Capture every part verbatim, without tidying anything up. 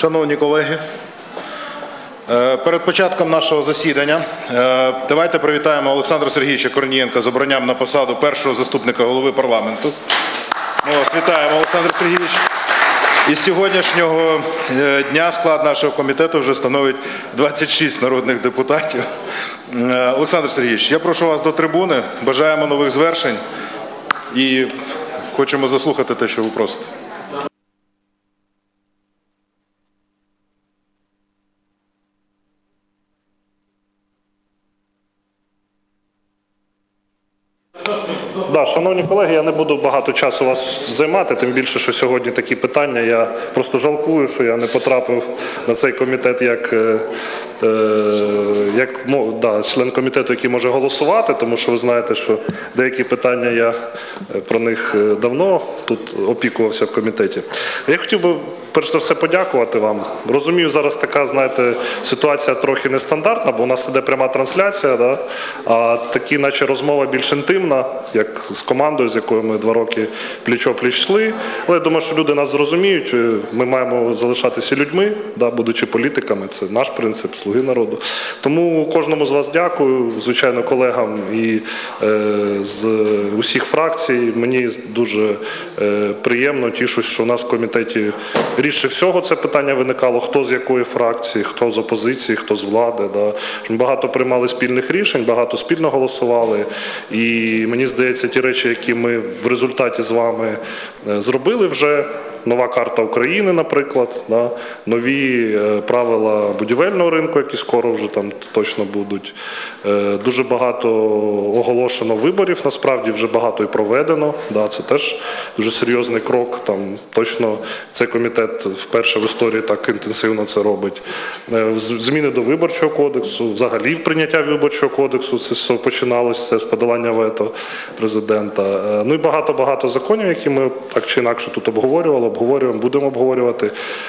Шановні колеги, перед початком нашого засідання давайте привітаємо Олександра Сергійовича Корнієнка з обранням на посаду першого заступника голови парламенту. Ми вас вітаємо, Олександр Сергійович. І з сьогоднішнього дня склад нашого комітету вже становить двадцять шість народних депутатів. Олександр Сергійович, я прошу вас до трибуни, бажаємо нових звершень і хочемо заслухати те, що ви просите. Да, шановні колеги, я не буду багато часу вас займати, тим більше, що сьогодні такі питання. Я просто жалкую, що я не потрапив на цей комітет як, е, як да, член комітету, який може голосувати, тому що ви знаєте, що деякі питання я про них давно тут опікувався в комітеті. Я хотів би перш за все подякувати вам. Розумію, зараз така, знаєте, ситуація трохи нестандартна, бо у нас іде пряма трансляція, да? А такі, наче розмова більш інтимна, як з командою, з якою ми два роки пліч-о-пліч йшли. Але я думаю, що люди нас зрозуміють, ми маємо залишатися людьми, да, будучи політиками, це наш принцип, слуги народу. Тому кожному з вас дякую, звичайно, колегам і е, з усіх фракцій. Мені дуже е, приємно, тішусь, що у нас в комітеті рідше всього це питання виникало, хто з якої фракції, хто з опозиції, хто з влади. Да. Ми багато приймали спільних рішень, багато спільно голосували. І мені здається, ті речі, які ми в результаті з вами зробили вже, нова карта України, наприклад, да, нові правила будівельного ринку, які скоро вже там точно будуть. Дуже багато оголошено виборів, насправді вже багато і проведено. Да, це теж дуже серйозний крок. Там точно цей комітет вперше в історії так інтенсивно це робить. Зміни до Виборчого кодексу, взагалі прийняття Виборчого кодексу, це починалося з подолання вето президента. Ну і багато-багато законів, які ми так чи інакше тут обговорювали, обговорюємо, будемо обговорювати.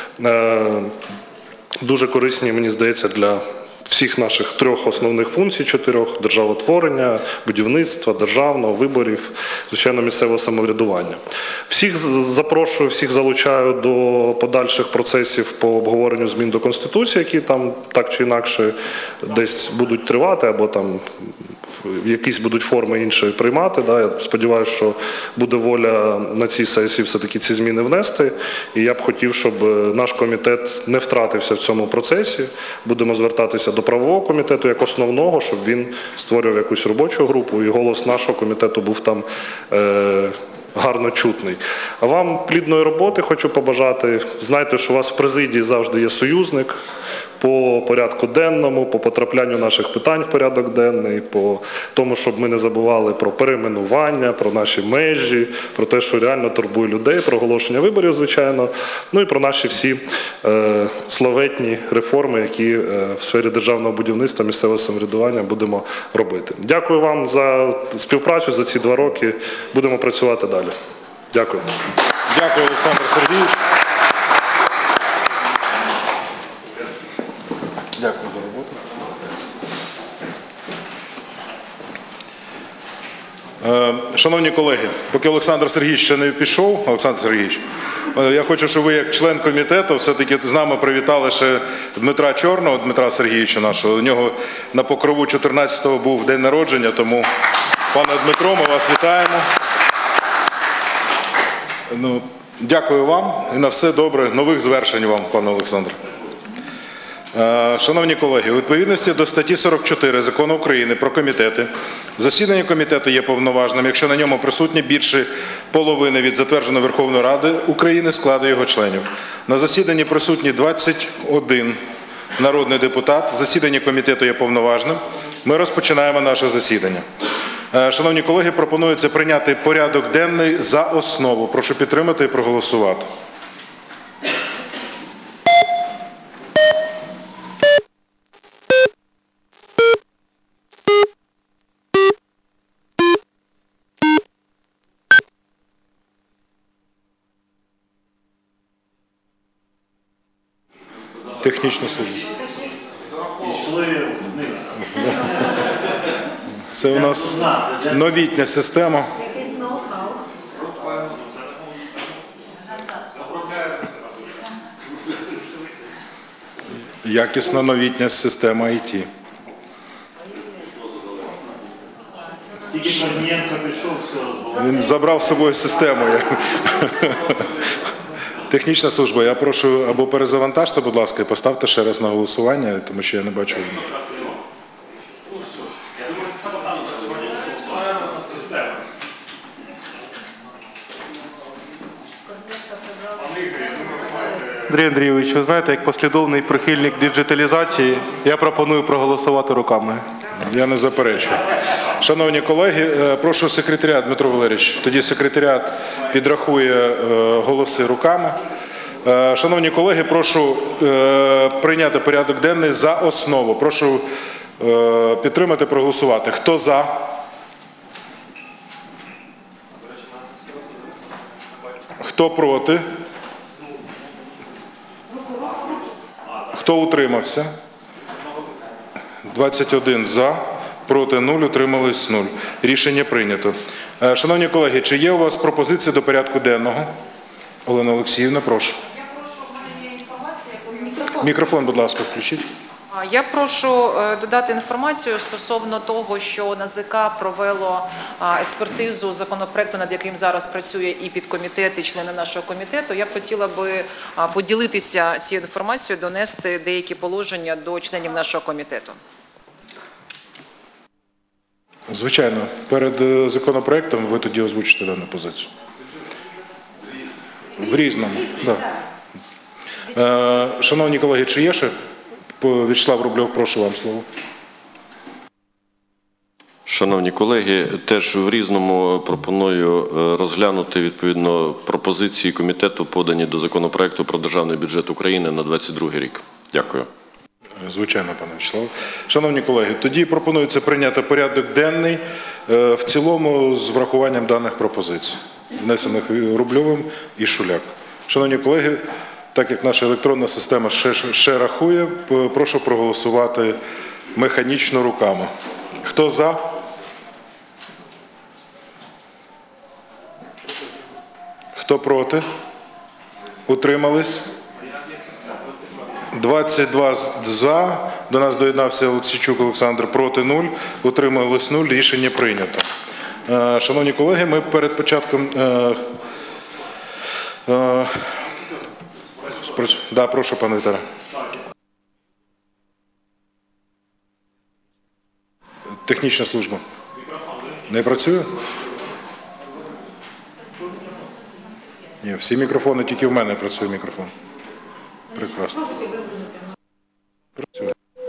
Дуже корисні, мені здається, для всіх наших трьох основних функцій, чотирьох: державотворення, будівництва, державного, виборів, звичайно, місцевого самоврядування. Всіх запрошую, всіх залучаю до подальших процесів по обговоренню змін до Конституції, які там так чи інакше десь будуть тривати, або там якісь будуть форми інші приймати. Да. Я сподіваюся, що буде воля на цій сесії все-таки ці зміни внести. І я б хотів, щоб наш комітет не втратився в цьому процесі. Будемо звертатися до правового комітету як основного, щоб він створював якусь робочу групу, і голос нашого комітету був там е, гарно чутний. А вам плідної роботи хочу побажати. Знайте, що у вас в президії завжди є союзник по порядку денному, по потраплянню наших питань в порядок денний, по тому, щоб ми не забували про перейменування, про наші межі, про те, що реально турбує людей, про оголошення виборів, звичайно, ну і про наші всі е, славетні реформи, які е, в сфері державного будівництва, місцевого самоврядування будемо робити. Дякую вам за співпрацю за ці два роки. Будемо працювати далі. Дякую. Дякую, Олександр Сергійович. Дякую за роботу. Шановні колеги, поки Олександр Сергійович ще не пішов, Олександр Сергійович, я хочу, щоб ви як член комітету все-таки з нами привітали ще Дмитра Чорного, Дмитра Сергійовича нашого. У нього на Покрову чотирнадцятого був день народження, тому, пане Дмитро, ми вас вітаємо. Ну, дякую вам і на все добре. Нових звершень вам, пане Олександр. Шановні колеги, у відповідності до статті сорок чотири Закону України про комітети, засідання комітету є повноважним, якщо на ньому присутні більше половини від затвердженої Верховної Ради України складу його членів. На засіданні присутні двадцять один народний депутат. Засідання комітету є повноважним. Ми розпочинаємо наше засідання. Шановні колеги, пропонується прийняти порядок денний за основу. Прошу підтримати і проголосувати. Технічну службу. Це у нас новітня система. Якісна новітня система ай ті. Тільки Корнієнко пішов, все розбуває. Він забрав з собою систему. Технічна служба, я прошу або перезавантажте, будь ласка, і поставте ще раз на голосування, тому що я не бачу. Андрій Андрійович, ви знаєте, як послідовний прихильник діджиталізації, я пропоную проголосувати руками. Я не заперечую. Шановні колеги, прошу секретаріат, Дмитро Валерійович, тоді секретаріат підрахує голоси руками. Шановні колеги, прошу прийняти порядок денний за основу. Прошу підтримати, проголосувати. Хто за? Хто проти? Хто утримався? двадцять один за, проти нуль, утримались нуль. Рішення прийнято. Шановні колеги, чи є у вас пропозиції до порядку денного? Олена Олексіївна, прошу. Я прошу, в мене є інформація, яку мікрофон. Мікрофон, будь ласка, включіть. Я прошу додати інформацію стосовно того, що НАЗК провело експертизу законопроекту, над яким зараз працює і підкомітет, і члени нашого комітету. Я б хотіла би поділитися цією інформацією, донести деякі положення до членів нашого комітету. Звичайно, перед законопроектом ви тоді озвучите дану позицію. В різному, так. Да. Шановні колеги, чи є ще? В'ячеслав Рубльов, прошу вам слово. Шановні колеги, теж в різному пропоную розглянути відповідно пропозиції комітету, подані до законопроекту про державний бюджет України на двадцять другий рік. Дякую. Звичайно, пане В'ячеслав. Шановні колеги, тоді пропонується прийняти порядок денний в цілому з врахуванням даних пропозицій, внесених Рубльовим і Шуляк. Шановні колеги, так як наша електронна система ще, ще рахує, прошу проголосувати механічно руками. Хто за? Хто проти? Утримались? двадцять два за. До нас доєднався Олексійчук Олександр, проти нуль. Утримались нуль. Рішення прийнято. Шановні колеги, ми перед початком... Да, прошу, пане Віталій. Технічна служба. Не працює? Ні, всі мікрофони, тільки в мене працює мікрофон. Прекрасно. Працює.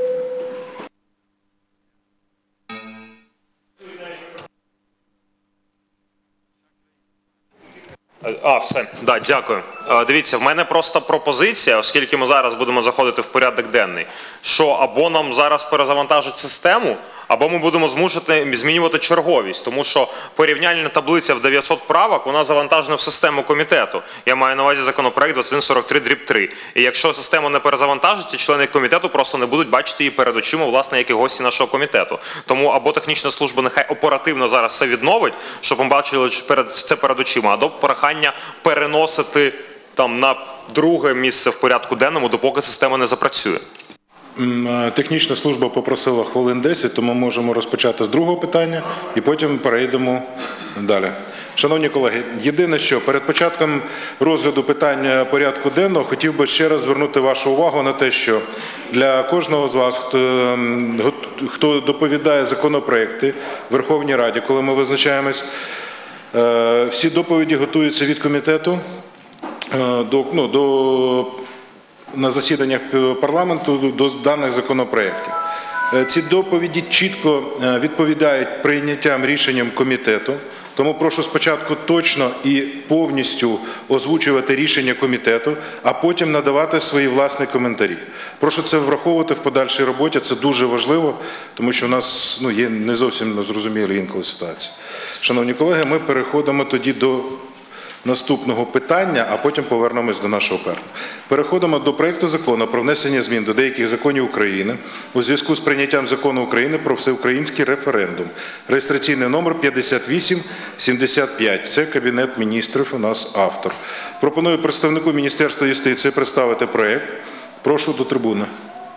А, все, да, дякую. Дивіться, в мене просто пропозиція, оскільки ми зараз будемо заходити в порядок денний, що або нам зараз перезавантажать систему, або ми будемо змушені змінювати черговість, тому що порівняльна таблиця в дев'ятсот правок, вона завантажена в систему комітету. Я маю на увазі законопроект двадцять один сорок три дріб три. І якщо система не перезавантажиться, члени комітету просто не будуть бачити її перед очима, власне, як і гості нашого комітету. Тому або технічна служба нехай оперативно зараз все відновить, щоб ми бачили це перед очима, або прохання переносити там на друге місце в порядку денному, допоки система не запрацює. Технічна служба попросила хвилин десять, тому можемо розпочати з другого питання і потім перейдемо далі. Шановні колеги, єдине що, перед початком розгляду питання порядку денного хотів би ще раз звернути вашу увагу на те, що для кожного з вас, хто, хто доповідає законопроекти в Верховній Раді, коли ми визначаємось, всі доповіді готуються від комітету до, ну, до на засіданнях парламенту до даних законопроєктів. Ці доповіді чітко відповідають прийняттям рішенням комітету, тому прошу спочатку точно і повністю озвучувати рішення комітету, а потім надавати свої власні коментарі. Прошу це враховувати в подальшій роботі, це дуже важливо, тому що у нас ну, є не зовсім зрозумілі інколи ситуації. Шановні колеги, ми переходимо тоді до наступного питання, а потім повернемось до нашого першого. Переходимо до проекту закону про внесення змін до деяких законів України у зв'язку з прийняттям закону України про всеукраїнський референдум. Реєстраційний номер п'ятдесят вісім сімдесят п'ять. Це Кабінет міністрів, у нас автор. Пропоную представнику Міністерства юстиції представити проект. Прошу до трибуни.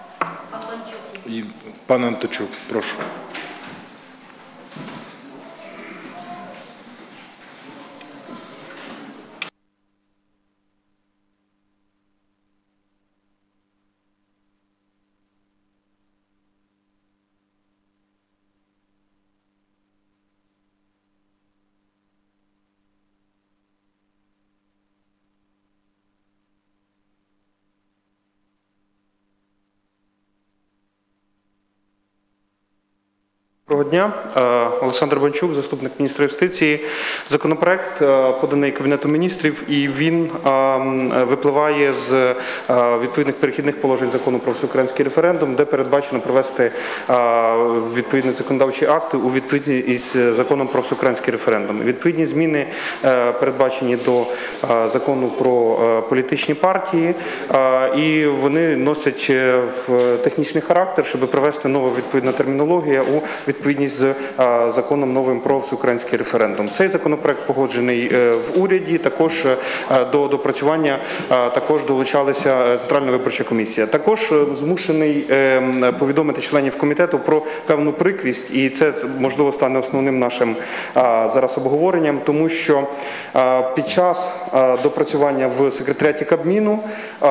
І пан Анточук, прошу. Доброго дня. Олександр Банчук, заступник міністра юстиції. Законопроект поданий Кабінетом міністрів, і він випливає з відповідних перехідних положень Закону про всеукраїнський референдум, де передбачено провести відповідні законодавчі акти у відповідність із Законом про всеукраїнський референдум. Відповідні зміни передбачені до Закону про політичні партії, і вони носять технічний характер, щоб привести нову відповідну термінологію у відповідність з законом новим про всеукраїнський референдум. Цей законопроект погоджений в уряді, також до допрацювання також долучалася Центральна виборча комісія. Також змушений повідомити членів комітету про певну прикрість, і це, можливо, стане основним нашим зараз обговоренням, тому що під час допрацювання в секретаріаті Кабміну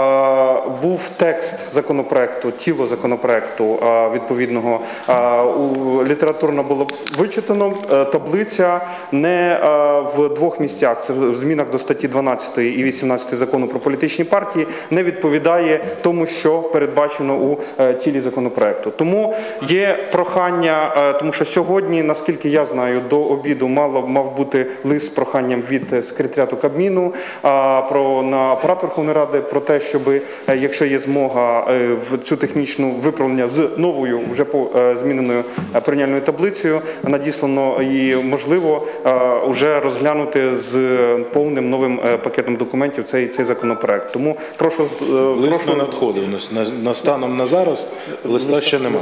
був текст законопроекту, тіло законопроекту відповідного у літературно було вичитано, таблиця не в двох місцях, це в змінах до статті дванадцятої і вісімнадцятої Закону про політичні партії, не відповідає тому, що передбачено у тілі законопроекту. Тому є прохання, тому що сьогодні, наскільки я знаю, до обіду мало, мав бути лист з проханням від секретаріату Кабміну про, на апарат Верховної Ради про те, щоб, якщо є змога, в цю технічну виправлення з новою, вже по зміненою порівняльною таблицею надіслано і, можливо, вже розглянути з повним новим пакетом документів цей, цей законопроект. Тому прошу... Лист прошу... не надходив. На, на станом на зараз листа ще немає.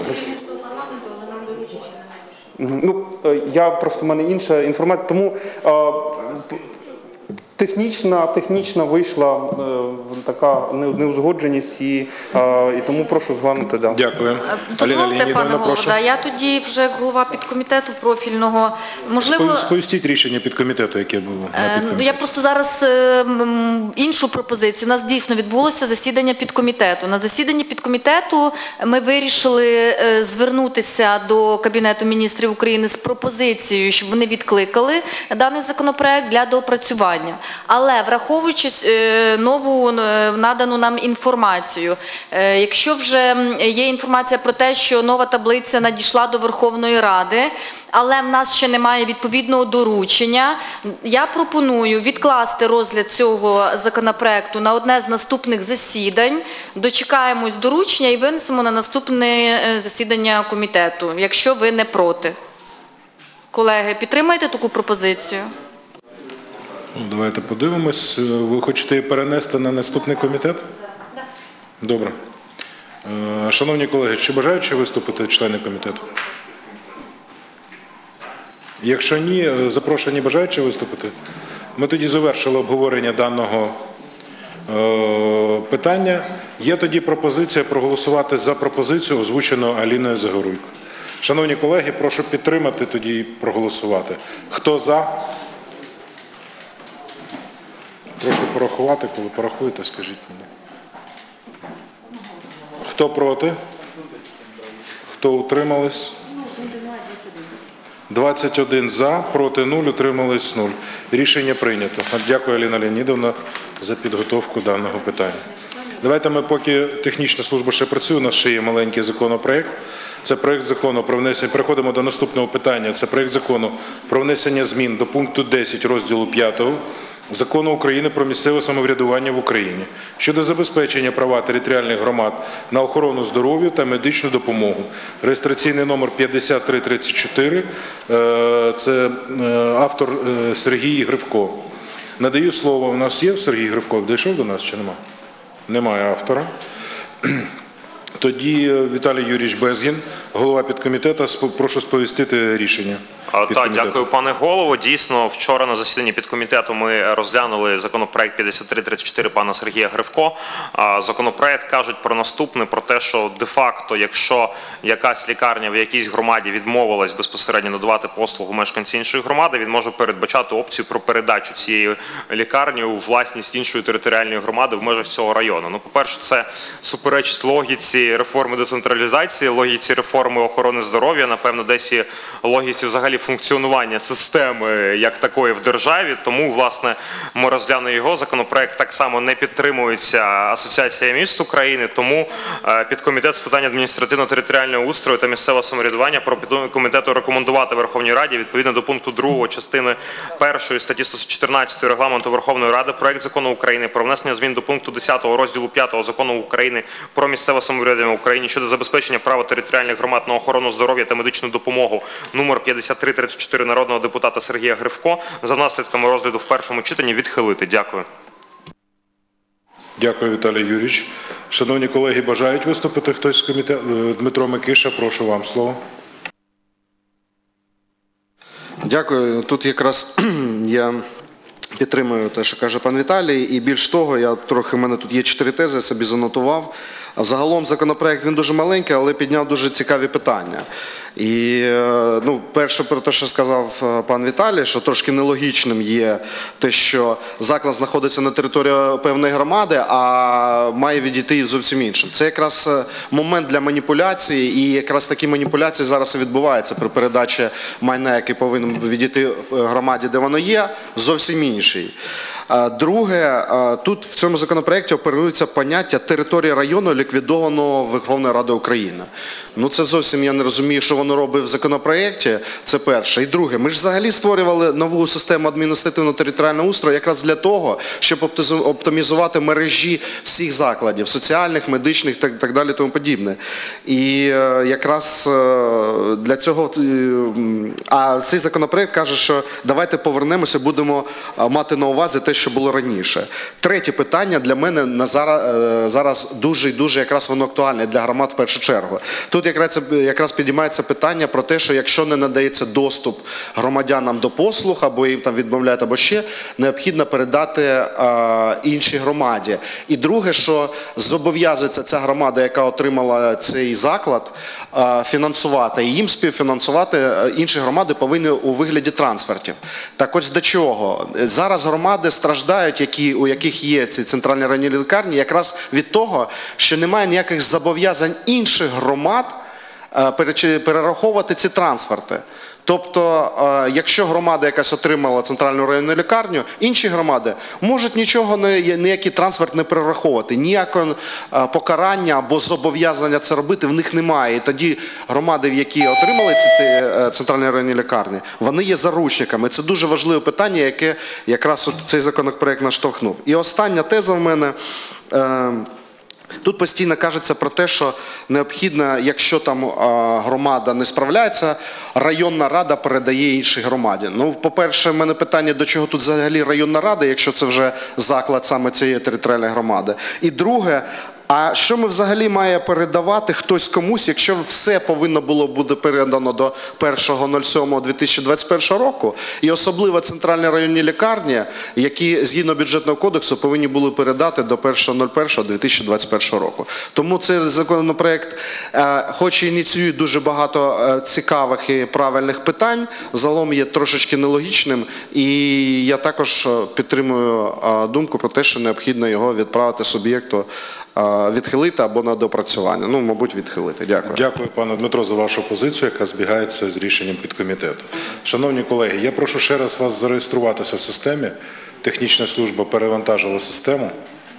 Ну, я просто, в мене інша інформація, тому Технічна, технічна вийшла е, така неузгодженість, і, е, і тому прошу зглянути. Да. Дякую. Дозвольте, пане голово, да, я тоді вже як голова підкомітету профільного, можливо... Сповістіть рішення підкомітету, яке було на підкомітеті. Я просто зараз е, іншу пропозицію. У нас дійсно відбулося засідання підкомітету. На засіданні підкомітету ми вирішили е, звернутися до Кабінету міністрів України з пропозицією, щоб вони відкликали даний законопроект для доопрацювання. Але враховуючи нову надану нам інформацію, якщо вже є інформація про те, що нова таблиця надійшла до Верховної Ради, але в нас ще немає відповідного доручення, я пропоную відкласти розгляд цього законопроекту на одне з наступних засідань, дочекаємось доручення і винесемо на наступне засідання комітету, якщо ви не проти. Колеги, підтримаєте таку пропозицію? Давайте подивимось. Ви хочете її перенести на наступний комітет? Так. Добре. Шановні колеги, чи бажають ще виступити члени комітету? Якщо ні, запрошені бажають ще виступити? Ми тоді завершили обговорення даного е, питання. Є тоді пропозиція проголосувати за пропозицію, озвучену Аліною Загоруйко. Шановні колеги, прошу підтримати тоді і проголосувати. Хто за? Прошу порахувати, коли порахуєте, скажіть мені. Хто проти? Хто утримались? двадцять один за, проти нуль, утримались нуль. Рішення прийнято. Дякую, Аліна Леонідовна, за підготовку даного питання. Давайте ми, поки технічна служба ще працює, у нас ще є маленький законопроект. Це проект закону про внесення, переходимо до наступного питання. Це проект закону про внесення змін до пункту десять розділу п'ятого Закону України про місцеве самоврядування в Україні щодо забезпечення права територіальних громад на охорону здоров'я та медичну допомогу. Реєстраційний номер п'ятдесят три тридцять чотири. Це автор Сергій Гривко. Надаю слово. У нас є Сергій Гривко? Дійшов до нас чи нема? Немає автора. Тоді Віталій Юрійович Безгін, голова підкомітету, сп- прошу сповістити рішення. А, Так, підкомітету. дякую, пане голово. Дійсно, вчора на засіданні підкомітету ми розглянули законопроект п'ятдесят три тридцять чотири пана Сергія Гривко. А, Законопроект кажуть про наступне, про те, що де-факто, якщо якась лікарня в якійсь громаді відмовилась безпосередньо надавати послугу мешканці іншої громади, він може передбачати опцію про передачу цієї лікарні у власність іншої територіальної громади в межах цього району. Ну, по-перше, це суперечить логіці реформи децентралізації, логіці реформи охорони здоров'я, напевно, десь і логіці взагалі функціонування системи як такої в державі. Тому, власне, ми розглянули його. Законопроект так само не підтримується Асоціація міст України, тому е, підкомітет з питань адміністративно-територіального устрою та місцевого самоврядування про комітету рекомендувати Верховній Раді відповідно до пункту другого частини першої статті сто чотирнадцять Регламенту Верховної Ради проект Закону України про внесення змін до пункту десятого розділу п'ятого Закону України про місцеве самоврядування в Україні щодо забезпечення права територіальних громад на охорону здоров'я та медичну допомогу номер п'ятдесят три тридцять чотири народного депутата Сергія Гривко за наслідками розгляду в першому читанні відхилити. Дякую. Дякую, Віталій Юрійович. Шановні колеги, бажають виступити хтось з комітету? Дмитро Микиша, прошу вам слово. Дякую. Тут якраз я підтримую те, що каже пан Віталій, і більш того, я трохи, в мене тут є чотири тези, я собі занотував. Загалом законопроект, він дуже маленький, але підняв дуже цікаві питання. І, ну, перше про те, що сказав пан Віталій, що трошки нелогічним є те, що заклад знаходиться на території певної громади, а має відійти зовсім іншим. Це якраз момент для маніпуляції, і якраз такі маніпуляції зараз і відбуваються при передачі майна, який повинен відійти громаді, де воно є, зовсім інший. Друге, тут в цьому законопроекті оперується поняття території району, ліквідованого Верховною Радою України. Ну це зовсім я не розумію, що воно робить в законопроекті, це перше. І друге, ми ж взагалі створювали нову систему адміністративно-територіального устрою якраз для того, щоб оптимізувати мережі всіх закладів, соціальних, медичних і так, так далі тому подібне. І якраз для цього, а цей законопроект каже, що давайте повернемося, будемо мати на увазі те, що було раніше. Третє питання для мене на зараз, зараз дуже і дуже якраз воно актуальне для громад в першу чергу. Тут якраз, якраз підіймається питання про те, що якщо не надається доступ громадянам до послуг, або їм там відмовляють, або ще, необхідно передати а, іншій громаді. І друге, що зобов'язується ця громада, яка отримала цей заклад, а, фінансувати, і їм співфінансувати інші громади повинні у вигляді трансфертів. Так ось до чого? Зараз громади страждають, які, у яких є ці центральні районні лікарні, якраз від того, що немає ніяких зобов'язань інших громад перераховувати ці трансферти. Тобто, якщо громада якась отримала центральну районну лікарню, інші громади можуть нічого, ніякий трансферт не перераховувати, ніякого покарання або зобов'язання це робити в них немає. І тоді громади, які отримали ці центральні районні лікарні, вони є заручниками. Це дуже важливе питання, яке якраз от цей законопроект наштовхнув. І остання теза в мене. Тут постійно кажеться про те, що необхідно, якщо там а, громада не справляється, районна рада передає іншій громаді. Ну, по-перше, в мене питання, до чого тут взагалі районна рада, якщо це вже заклад саме цієї територіальної громади. І друге, а що ми взагалі має передавати хтось комусь, якщо все повинно було бути передано до першого сьомого дві тисячі двадцять першого року, і особливо центральні районні лікарні, які згідно бюджетного кодексу повинні були передати до першого першого дві тисячі двадцять першого року. Тому цей законопроект, хоч і ініціює дуже багато цікавих і правильних питань, загалом є трошечки нелогічним, і я також підтримую думку про те, що необхідно його відправити суб'єкту, відхилити або на допрацювання. Ну, мабуть, відхилити. Дякую. Дякую, пане Дмитро, за вашу позицію, яка збігається з рішенням підкомітету. Шановні колеги, я прошу ще раз вас зареєструватися в системі. Технічна служба перевантажила систему.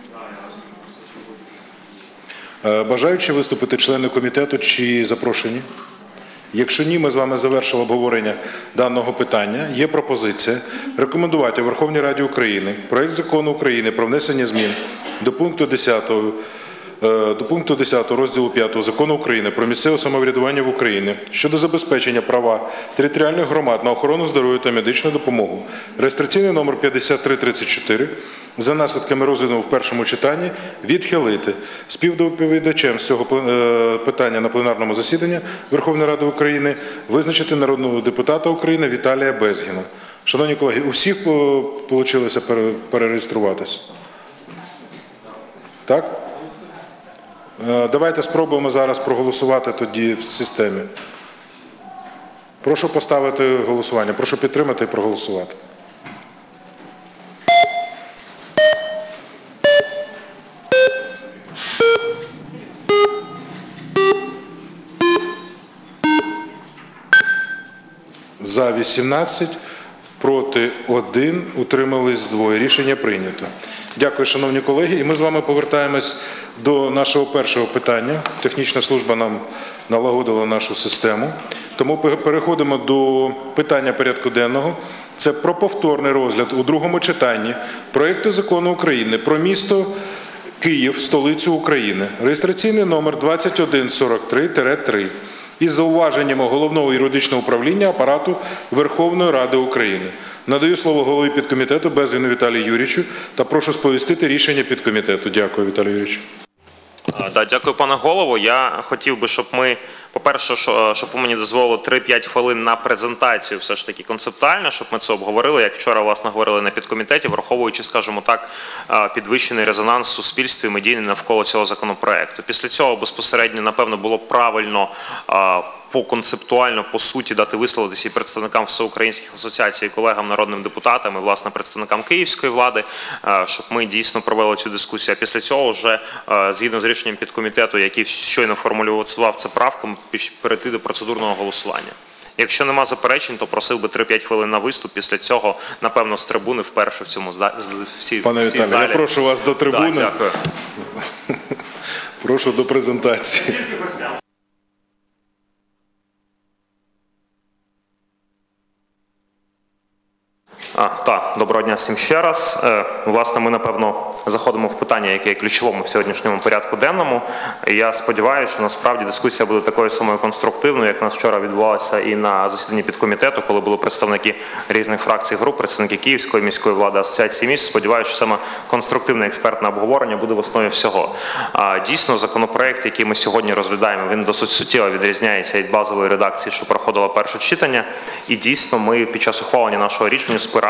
Бажаючи виступити члени комітету чи запрошені? Якщо ні, ми з вами завершили обговорення даного питання. Є пропозиція рекомендувати Верховній Раді України проект Закону України про внесення змін до пункту десятого е, до пункту десятого розділу п'ятого Закону України про місцеве самоврядування в Україні щодо забезпечення права територіальних громад на охорону здоров'я та медичну допомогу, реєстраційний номер п'ятдесят три тридцять чотири, за наслідками розгляду в першому читанні відхилити. Співдоповідачем з цього е, питання на пленарному засіданні Верховної Ради України визначити народного депутата України Віталія Безгіна. Шановні колеги, у всіх вийшло перереєструватися? Так? Е, Давайте спробуємо зараз проголосувати тоді в системі. Прошу поставити голосування. Прошу підтримати і проголосувати. За вісімнадцять, проти один, утримались двоє. Рішення прийнято. Дякую, шановні колеги. І ми з вами повертаємось до нашого першого питання. Технічна служба нам налагодила нашу систему. Тому переходимо до питання порядку денного. Це про повторний розгляд у другому читанні проекту Закону України про місто Київ, столицю України. Реєстраційний номер двадцять один сорок три три. Із зауваженнями Головного юридичного управління Апарату Верховної Ради України. Надаю слово голові підкомітету Безгіну Віталію Юрійовичу та прошу сповістити рішення підкомітету. Дякую, Віталій Юрійович. Да, дякую, пане голово. Я хотів би, щоб ми, по-перше, щоб ви мені дозволили три-п'ять хвилин на презентацію все ж таки концептуально, щоб ми це обговорили, як вчора, власне, говорили на підкомітеті, враховуючи, скажімо так, підвищений резонанс в суспільстві медійний навколо цього законопроекту. Після цього, безпосередньо, напевно, було б правильно по концептуально, по суті, дати висловитися і представникам всеукраїнських асоціацій, і колегам, народним депутатам, і, власне, представникам київської влади, щоб ми дійсно провели цю дискусію. А після цього вже, згідно з рішенням підкомітету, який щойно формулював це правками, перейти до процедурного голосування. Якщо нема заперечень, то просив би три-п'ять хвилин на виступ. Після цього, напевно, з трибуни вперше в цьому залі. Пане Віталію, я прошу вас до трибуни. Да, дякую. Прошу до презентації. А, так, доброго дня всім ще раз. Е, власне, ми, напевно, заходимо в питання, яке є ключовим в сьогоднішньому порядку денному. І я сподіваюся, що насправді дискусія буде такою самою конструктивною, як у нас вчора відбувалася і на засіданні підкомітету, коли були представники різних фракцій і груп, представники Київської міської влади, Асоціації міст. Сподіваюся, що саме конструктивне експертне обговорення буде в основі всього. А, дійсно, законопроект, який ми сьогодні розглядаємо, він досить суттєво відрізняється від базової редакції, що проходила перше читання. І дійсно, ми під час ухвалення нашого рішення спиралися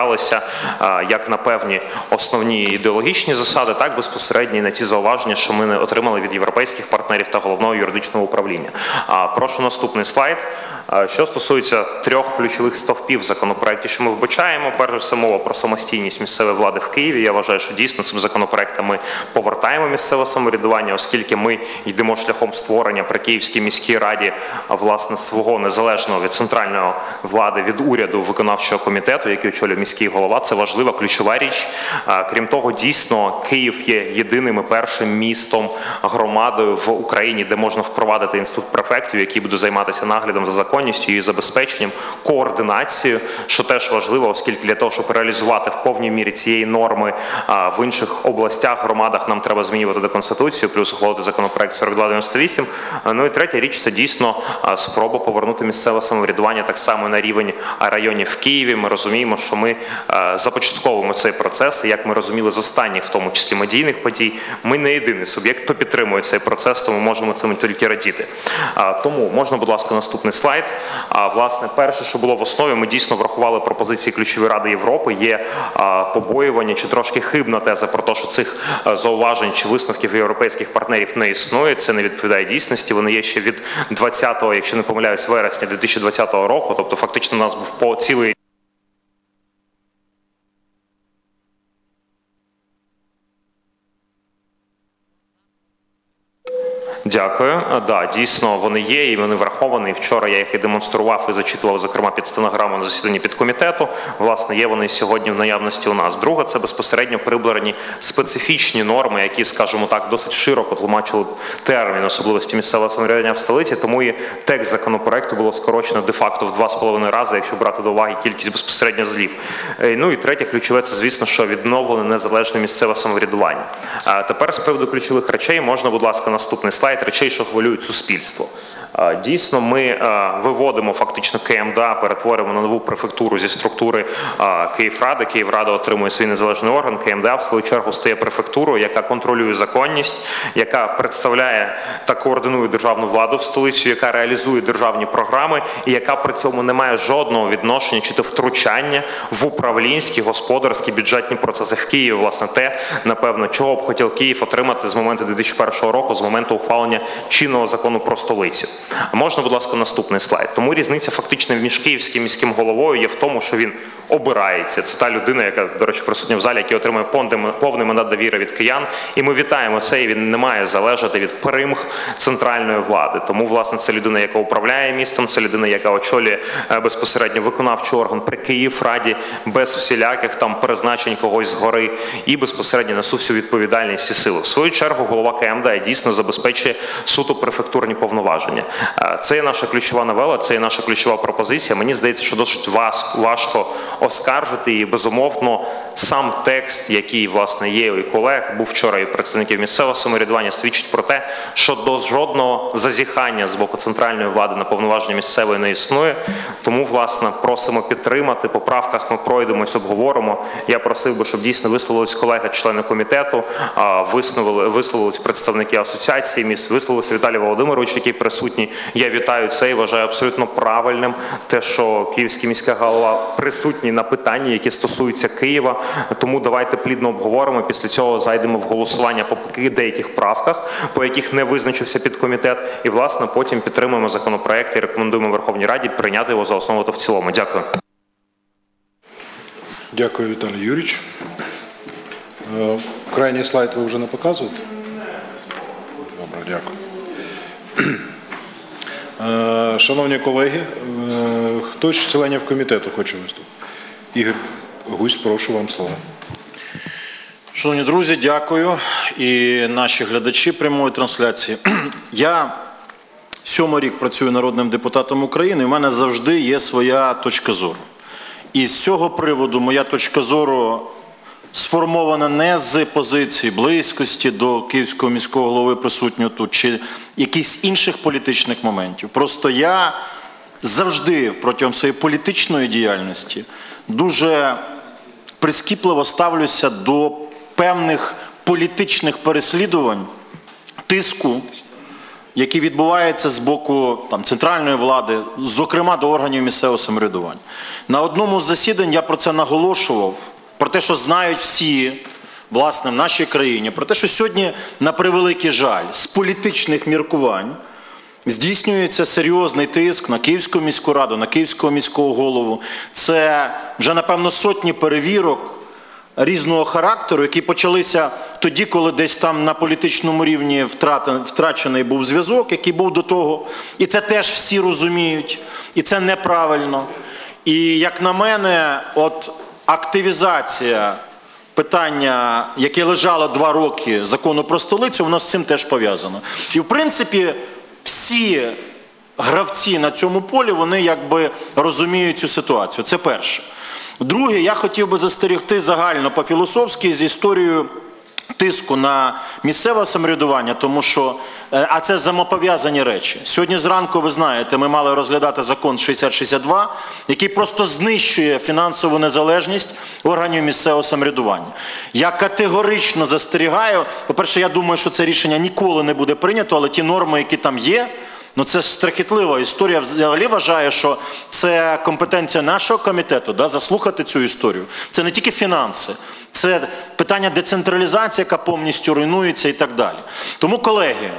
як на певні основні ідеологічні засади, так безпосередньо і на ті зауваження, що ми не отримали від європейських партнерів та Головного юридичного управління. Прошу наступний слайд. Що стосується трьох ключових стовпів в законопроекті, що ми вбачаємо, перш за все мова про самостійність місцевої влади в Києві. Я вважаю, що дійсно цим законопроектом ми повертаємо місцеве самоврядування, оскільки ми йдемо шляхом створення при Київській міській раді, власне, свого незалежного від центральної влади, від уряду, виконавчого комітету, який очолює міський голова. Це важлива, ключова річ. Крім того, дійсно, Київ є єдиним і першим містом, громадою в Україні, де можна впровадити інститут префектів, який буде займатися наглядом за законністю і забезпеченням, координацією, що теж важливо, оскільки для того, щоб реалізувати в повній мірі цієї норми в інших областях, громадах, нам треба змінювати до Конституцію, плюс ухвалити законопроект сорок два дев'яносто вісім. Ну і третя річ – це дійсно спроба повернути місцеве самоврядування так само на рівень районів в Києві. Ми розуміємо, що ми започатковуємо цей процес, і як ми розуміли з останніх, в тому числі медійних подій, ми не єдиний суб'єкт, хто підтримує цей процес, тому можемо цим тільки радіти. Тому можна, будь ласка, наступний слайд. Власне, перше, що було в основі, ми дійсно врахували пропозиції Ключової Ради Європи. Є побоювання чи трошки хибна теза про те, що цих зауважень чи висновків європейських партнерів не існує. Це не відповідає дійсності. Вони є ще від двадцятого, якщо не помиляюсь, вересня дві тисячі двадцятого року. Тобто фактично у нас був по цілий Дякую. Да, дійсно, вони є і вони враховані. Вчора я їх і демонстрував і зачитував, зокрема, під стенограму на засіданні підкомітету. Власне, є вони сьогодні в наявності у нас. Друге, це безпосередньо прибрані специфічні норми, які, скажімо так, досить широко тлумачили термін особливості місцевого самоврядування в столиці, тому і текст законопроекту було скорочено де-факто в два з половиною рази, якщо брати до уваги кількість безпосередньо злів. Ну і третє, ключове, це, звісно, що відновлене незалежне місцеве самоврядування. А тепер з приводу ключових речей можна, будь ласка, наступний слайд, речей, що хвилюють суспільство. Дійсно, ми виводимо фактично КМДА, перетворюємо на нову префектуру зі структури Київради. Київрада отримує свій незалежний орган. КМДА, в свою чергу, стає префектурою, яка контролює законність, яка представляє та координує державну владу в столиці, яка реалізує державні програми і яка при цьому не має жодного відношення чи то втручання в управлінські, господарські, бюджетні процеси в Києві. Власне, те, напевно, чого б хотів Київ отримати з моменту дві тисячі першого року, з моменту ухвалення чинного закону про столицю. Можна, будь ласка, наступний слайд. Тому різниця фактично між київським міським головою є в тому, що він обирається. Це та людина, яка, до речі, присутня в залі, який отримує повний мандат довіри від киян. І ми вітаємо це, і він не має залежати від примх центральної влади. Тому, власне, це людина, яка управляє містом, це людина, яка очолює безпосередньо виконавчий орган при Київраді, без всіляких там призначень когось згори, і безпосередньо несу всю відповідальність і силу. В свою чергу, голова КМДА дійсно забезпечує суто префектурні повноваження. Це є наша ключова новела, це є наша ключова пропозиція. Мені здається, що досить важко оскаржити її. Безумовно, сам текст, який, власне, є у колег, був вчора і у представників місцевого самоврядування, свідчить про те, що до жодного зазіхання з боку центральної влади на повноваження місцевої не існує. Тому, власне, просимо підтримати. По правках ми пройдемось, обговоримо. Я просив би, щоб дійсно висловились колеги, члени комітету, висловились представники асоціації міст, висловився Віталій Володимирович, який присутній. Я вітаю це і вважаю абсолютно правильним те, що Київський міський голова присутній на питанні, які стосуються Києва. Тому давайте плідно обговоримо. Після цього зайдемо в голосування по деяких правках, по яких не визначився підкомітет. І, власне, потім підтримуємо законопроект і рекомендуємо Верховній Раді прийняти його за основу та в цілому. Дякую. Дякую, Віталій Юрійович. Крайній слайд ви вже не показуєте? Добре, дякую. Шановні колеги, хто з членів комітету хоче виступити? Ігор Гусь, прошу, вам слово. Шановні друзі, дякую. І наші глядачі прямої трансляції. Я сьомий рік працюю народним депутатом України, і в мене завжди є своя точка зору. І з цього приводу моя точка зору сформована не з позиції близькості до Київського міського голови, присутнього тут, чи якихось інших політичних моментів. Просто я завжди протягом своєї політичної діяльності дуже прискіпливо ставлюся до певних політичних переслідувань, тиску, які відбуваються з боку там, центральної влади, зокрема до органів місцевого самоврядування. На одному з засідань я про це наголошував, про те, що знають всі, власне, в нашій країні, про те, що сьогодні, на превеликий жаль, з політичних міркувань здійснюється серйозний тиск на Київську міську раду, на Київського міського голову. Це вже, напевно, сотні перевірок різного характеру, які почалися тоді, коли десь там на політичному рівні втрачений був зв'язок, який був до того. І це теж всі розуміють, і це неправильно. І, як на мене, от активізація питання, яке лежало два роки закону про столицю, воно з цим теж пов'язано. І, в принципі, всі гравці на цьому полі, вони якби розуміють цю ситуацію. Це перше. Друге, я хотів би застерегти загально по-філософськи з історією тиску на місцеве самоврядування, тому що, а це взаємопов'язані речі. Сьогодні зранку, ви знаєте, ми мали розглядати закон шістдесят шістдесят два, який просто знищує фінансову незалежність органів місцевого самоврядування. Я категорично застерігаю, по-перше, я думаю, що це рішення ніколи не буде прийнято, але ті норми, які там є, ну це страхітлива історія. Взагалі вважаю, що це компетенція нашого комітету, да, заслухати цю історію. Це не тільки фінанси, це питання децентралізації, яка повністю руйнується і так далі. Тому, колеги,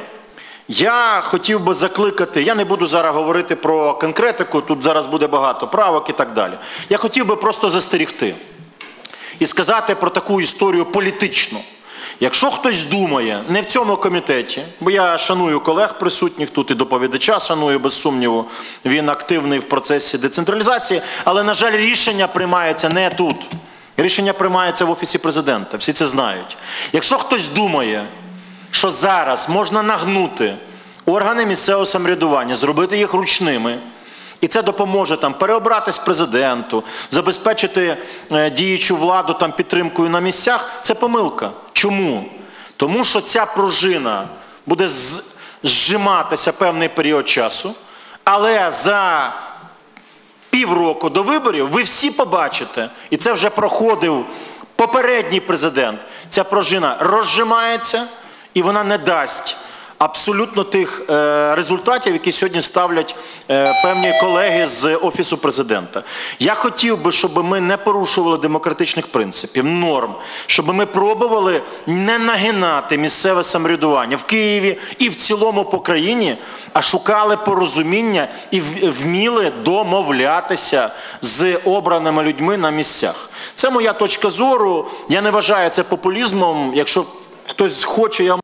я хотів би закликати, я не буду зараз говорити про конкретику, тут зараз буде багато правок і так далі. Я хотів би просто застерігти і сказати про таку історію політичну, Якщо хтось думає, не в цьому комітеті, бо я шаную колег присутніх тут і доповідача шаную, без сумніву, він активний в процесі децентралізації, але, на жаль, рішення приймається не тут. Рішення приймається в Офісі Президента, всі це знають. Якщо хтось думає, що зараз можна нагнути органи місцевого самоврядування, зробити їх ручними, і це допоможе там переобратись президенту, забезпечити е, діючу владу там підтримкою на місцях, це помилка. Чому? Тому що ця пружина буде з- зжиматися певний період часу, але за півроку до виборів ви всі побачите, і це вже проходив попередній президент, ця пружина розжимається і вона не дасть абсолютно тих е, результатів, які сьогодні ставлять е, певні колеги з Офісу Президента. Я хотів би, щоб ми не порушували демократичних принципів, норм, щоб ми пробували не нагинати місцеве самоврядування в Києві і в цілому по країні, а шукали порозуміння і в- вміли домовлятися з обраними людьми на місцях. Це моя точка зору. Я не вважаю це популізмом. Якщо хтось хоче, я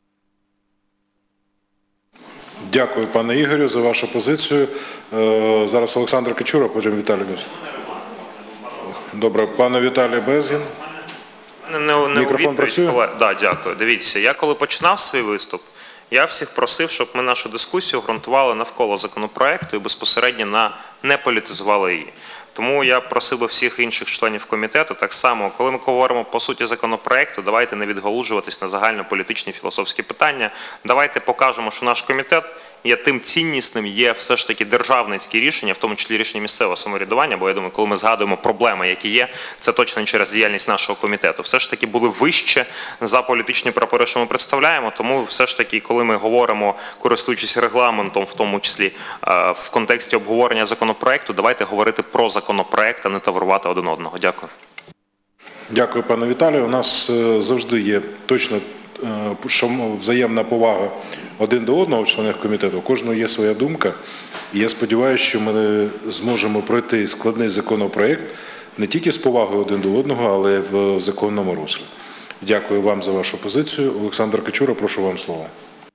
Дякую, пане Ігорю, за вашу позицію. Е, Зараз Олександр Качура, потім Віталій Безгін. Добре, пане Віталій Безгін. Не, не, не Мікрофон у відповідь, працює? але- Да, дякую. Дивіться, я коли починав свій виступ, я всіх просив, щоб ми нашу дискусію ґрунтували навколо законопроекту і безпосередньо на не політизували її. Тому я просив би всіх інших членів комітету так само, коли ми говоримо по суті законопроекту, давайте не відгалужуватись на загальнополітичні філософські питання. Давайте покажемо, що наш комітет є тим ціннісним, є все ж таки державницькі рішення, в тому числі рішення місцевого самоврядування, бо я думаю, коли ми згадуємо проблеми, які є, це точно не через діяльність нашого комітету. Все ж таки були вище за політичні прапори, що ми представляємо, тому все ж таки, коли ми говоримо, користуючись регламентом, в тому числі е, в контексті обговорення законопроекту, давайте говорити про законопроект, а не таврувати один одного. Дякую. Дякую, пане Віталію. У нас е, завжди є точно е, шам- взаємна повага один до одного в членах комітету. У кожного є своя думка. І я сподіваюся, що ми зможемо пройти складний законопроект не тільки з повагою один до одного, але й в законному руслі. Дякую вам за вашу позицію. Олександр Качура, прошу вам слово.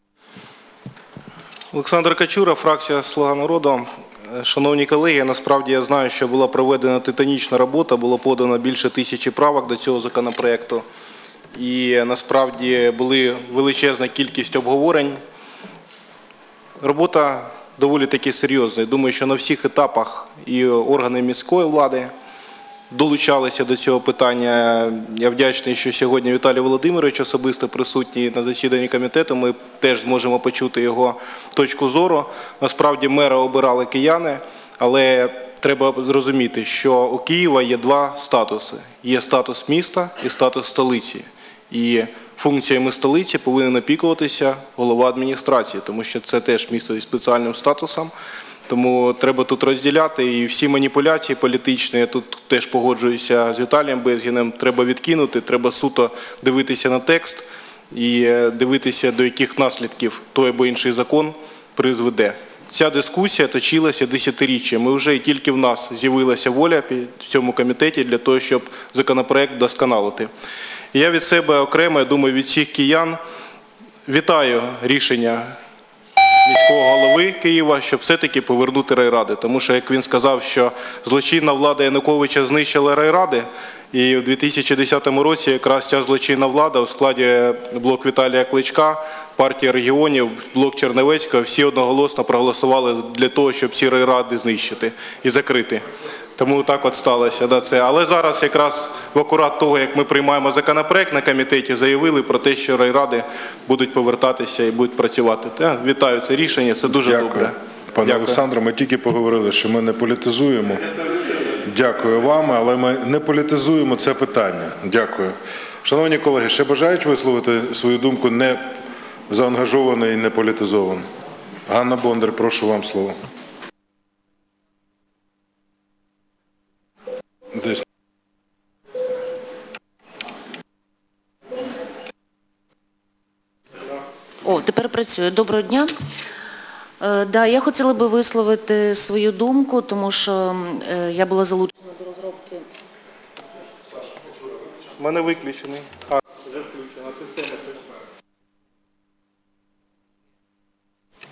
Олександр Качура, фракція «Слуга народу». Шановні колеги, насправді я знаю, що була проведена титанічна робота, було подано більше тисячі правок до цього законопроекту. І насправді були величезна кількість обговорень. Робота доволі таки серйозна. Думаю, що на всіх етапах і органи міської влади долучалися до цього питання. Я вдячний, що сьогодні Віталій Володимирович особисто присутній на засіданні комітету. Ми теж зможемо почути його точку зору. Насправді мера обирали кияни, але треба зрозуміти, що у Києва є два статуси. Є статус міста і статус столиці. І функціями столиці повинен опікуватися голова адміністрації, тому що це теж місто зі спеціальним статусом. Тому треба тут розділяти і всі маніпуляції політичні, я тут теж погоджуюся з Віталієм Безгіним, треба відкинути, треба суто дивитися на текст і дивитися, до яких наслідків той або інший закон призведе. Ця дискусія точилася десятиріччя. Ми вже і тільки в нас з'явилася воля в цьому комітеті для того, щоб законопроект вдосконалити. Я від себе окремо, я думаю, від всіх киян вітаю рішення міського голови Києва, щоб все-таки повернути райради. Тому що, як він сказав, що злочинна влада Януковича знищила райради, і в дві тисячі десятому році якраз ця злочинна влада у складі блок Віталія Кличка, партія регіонів, блок Черновецького, всі одноголосно проголосували для того, щоб ці райради знищити і закрити. Тому так от сталося. Да, це. Але зараз якраз в акурат того, як ми приймаємо законопроект на комітеті, заявили про те, що райради будуть повертатися і будуть працювати. Та, вітаю це рішення, це дуже Дякую. добре. Пане Дякую. Олександре, ми тільки поговорили, що ми не політизуємо. Дякую вам, але ми не політизуємо це питання. Дякую. Шановні колеги, ще бажають висловити свою думку не заангажовано і не політизовано? Ганна Бондар, прошу вам слово. Десь. О, тепер працює. Доброго дня. Е, да, я хотіла би висловити свою думку, тому що е, я була залучена до розробки. У мене виключений. А, вже включена система.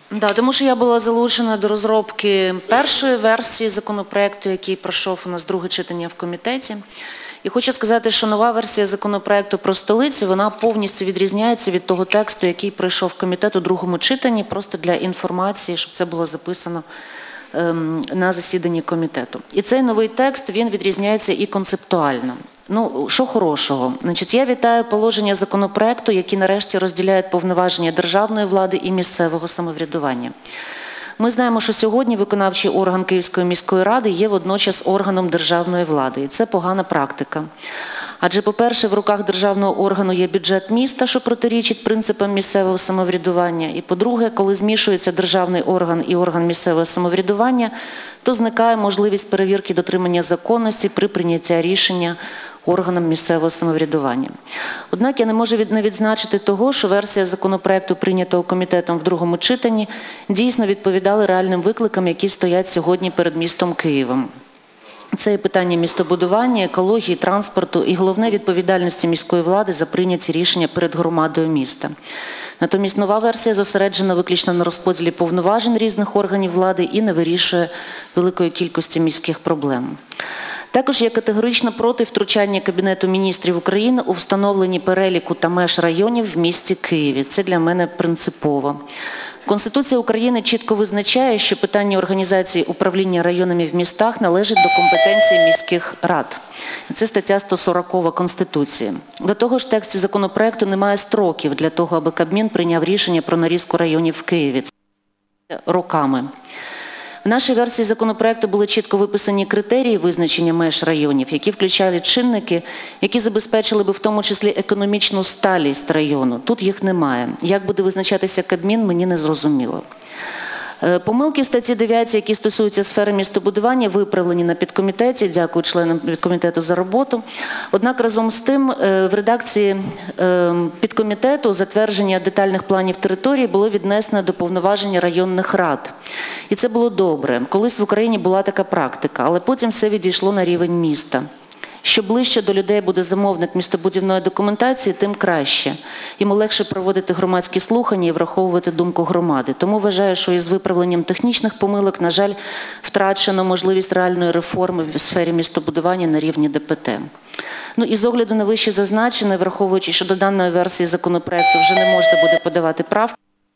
Да, тому що я була залучена до розробки першої версії законопроекту, який пройшов у нас друге читання в комітеті. І хочу сказати, що нова версія законопроекту про столиці, вона повністю відрізняється від того тексту, який пройшов комітет у другому читанні, просто для інформації, щоб це було записано ем, на засіданні комітету. І цей новий текст, він відрізняється і концептуально. Ну, що хорошого? Значить, я вітаю положення законопроекту, які нарешті розділяють повноваження державної влади і місцевого самоврядування. Ми знаємо, що сьогодні виконавчий орган Київської міської ради є водночас органом державної влади, і це погана практика. Адже, по-перше, в руках державного органу є бюджет міста, що протирічить принципам місцевого самоврядування. І, по-друге, коли змішується державний орган і орган місцевого самоврядування, то зникає можливість перевірки дотримання законності при прийнятті рішення органам місцевого самоврядування. Однак я не можу не відзначити того, що версія законопроекту, прийнятого комітетом в другому читанні, дійсно відповідала реальним викликам, які стоять сьогодні перед містом Києвом. Це і питання містобудування, екології, транспорту і головне відповідальності міської влади за прийняті рішення перед громадою міста. Натомість нова версія зосереджена виключно на розподілі повноважень різних органів влади і не вирішує великої кількості міських проблем. Також я категорично проти втручання Кабінету міністрів України у встановленні переліку та меж районів в місті Києві. Це для мене принципово. Конституція України чітко визначає, що питання організації управління районами в містах належить до компетенції міських рад. Це стаття сто сорок Конституції. До того ж, в тексті законопроекту немає строків для того, аби Кабмін прийняв рішення про нарізку районів в Києві. Це роками. В нашій версії законопроекту були чітко виписані критерії визначення меж районів, які включали чинники, які забезпечили би в тому числі економічну сталість району. Тут їх немає. Як буде визначатися Кабмін, мені не зрозуміло. Помилки в статті дев'ять, які стосуються сфери містобудування, виправлені на підкомітеті. Дякую членам підкомітету за роботу. Однак разом з тим в редакції підкомітету затвердження детальних планів території було віднесено до повноважень районних рад. І це було добре. Колись в Україні була така практика, але потім все відійшло на рівень міста. Що ближче до людей буде замовник містобудівної документації, тим краще. Йому легше проводити громадські слухання і враховувати думку громади. Тому вважаю, що із виправленням технічних помилок, на жаль, втрачено можливість реальної реформи в сфері містобудування на рівні Де Пе Те. Ну і з огляду на вище зазначене, враховуючи, що до даної версії законопроекту вже не можна буде подавати правки,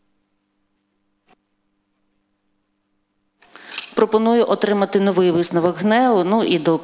пропоную отримати новий висновок ГНЕУ, ну і до...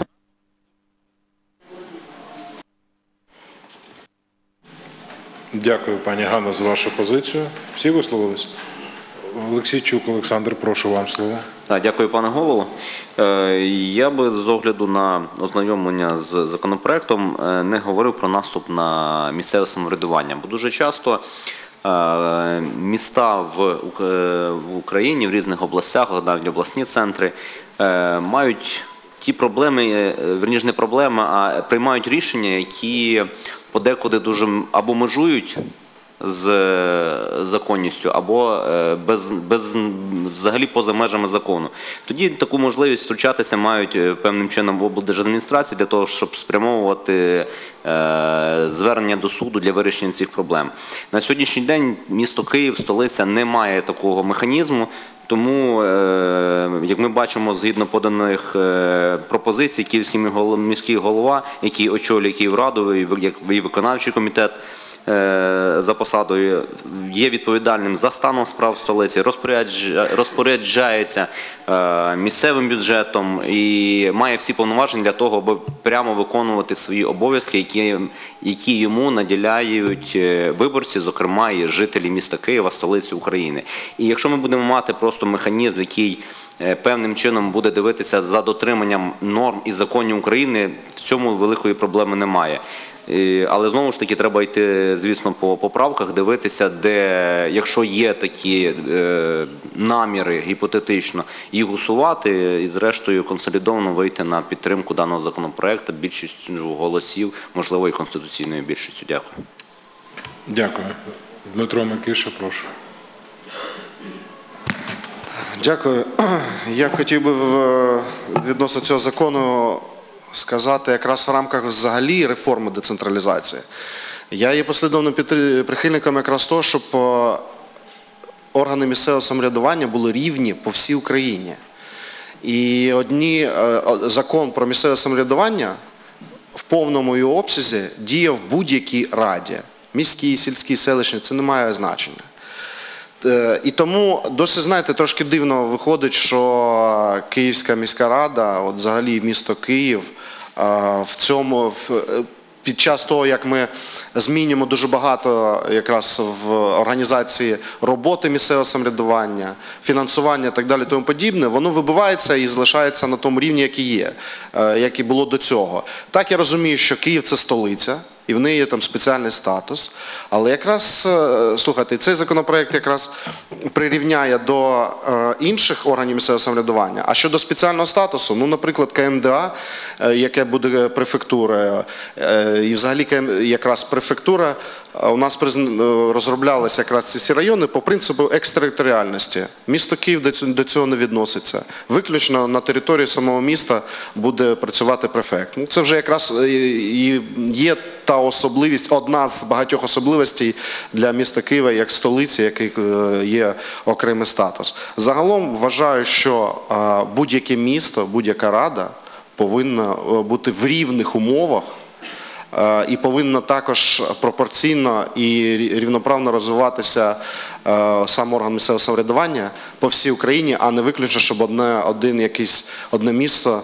Дякую, пані Ганна, за вашу позицію. Всі висловились? Олексійчук Олександр, прошу вам слово. Так, дякую, пане голово. Я би з огляду на ознайомлення з законопроектом не говорив про наступ на місцеве самоврядування, бо дуже часто міста в Україні, в різних областях, навіть обласні центри, мають ті проблеми, верніше не проблеми, а приймають рішення, які подекуди дуже або межують з законністю, або без, без, взагалі поза межами закону. Тоді таку можливість втручатися мають певним чином в облдержадміністрації для того, щоб спрямовувати е, звернення до суду для вирішення цих проблем. На сьогоднішній день місто Київ, столиця, не має такого механізму. Тому, як ми бачимо, згідно поданих пропозицій, Київський міський голова, який очолює Київраду, і виконавчий комітет за посадою, є відповідальним за станом справ в столиці, розпоряджається місцевим бюджетом і має всі повноваження для того, аби прямо виконувати свої обов'язки, які, які йому наділяють виборці, зокрема і жителі міста Києва, столиці України. І якщо ми будемо мати просто механізм, який певним чином буде дивитися за дотриманням норм і законів України, в цьому великої проблеми немає. Але знову ж таки треба йти, звісно, по поправках, дивитися, де, якщо є такі е, наміри гіпотетично, їх усувати і зрештою консолідовано вийти на підтримку даного законопроекту більшістю голосів, можливо і конституційною більшістю. Дякую. Дякую. Дмитро Микиша, прошу. Дякую. Я хотів би відносно цього закону сказати якраз в рамках взагалі реформи децентралізації. Я є послідовним прихильником якраз того, щоб органи місцевого самоврядування були рівні по всій Україні. І одні, е, закон про місцеве самоврядування в повному його обсязі діє в будь-якій раді. Міській, сільській, селищній, це не має значення. І тому досить, знаєте, трошки дивно виходить, що Київська міська рада, от взагалі місто Київ, в цьому, в, під час того, як ми змінюємо дуже багато якраз в організації роботи місцевого самоврядування, фінансування і так далі, тому подібне, воно вибивається і залишається на тому рівні, який є, як і було до цього. Так, я розумію, що Київ – це столиця, і в неї є там спеціальний статус. Але якраз, слухайте, цей законопроект якраз прирівняє до е, інших органів місцевого самоврядування. А щодо спеціального статусу, ну, наприклад, КМДА, е, яке буде префектурою, е, і взагалі КМ, якраз префектура, е, у нас приз- розроблялися якраз ці всі райони по принципу екстериторіальності. Місто Київ до цього, до цього не відноситься. Виключно на території самого міста буде працювати префект. Ну, це вже якраз і є та особливість, одна з багатьох особливостей для міста Києва як столиці, який є окремий статус. Загалом вважаю, що будь-яке місто, будь-яка рада повинна бути в рівних умовах і повинна також пропорційно і рівноправно розвиватися сам орган місцевого самоврядування по всій Україні, а не виключно, щоб одне, один якийсь, одне місто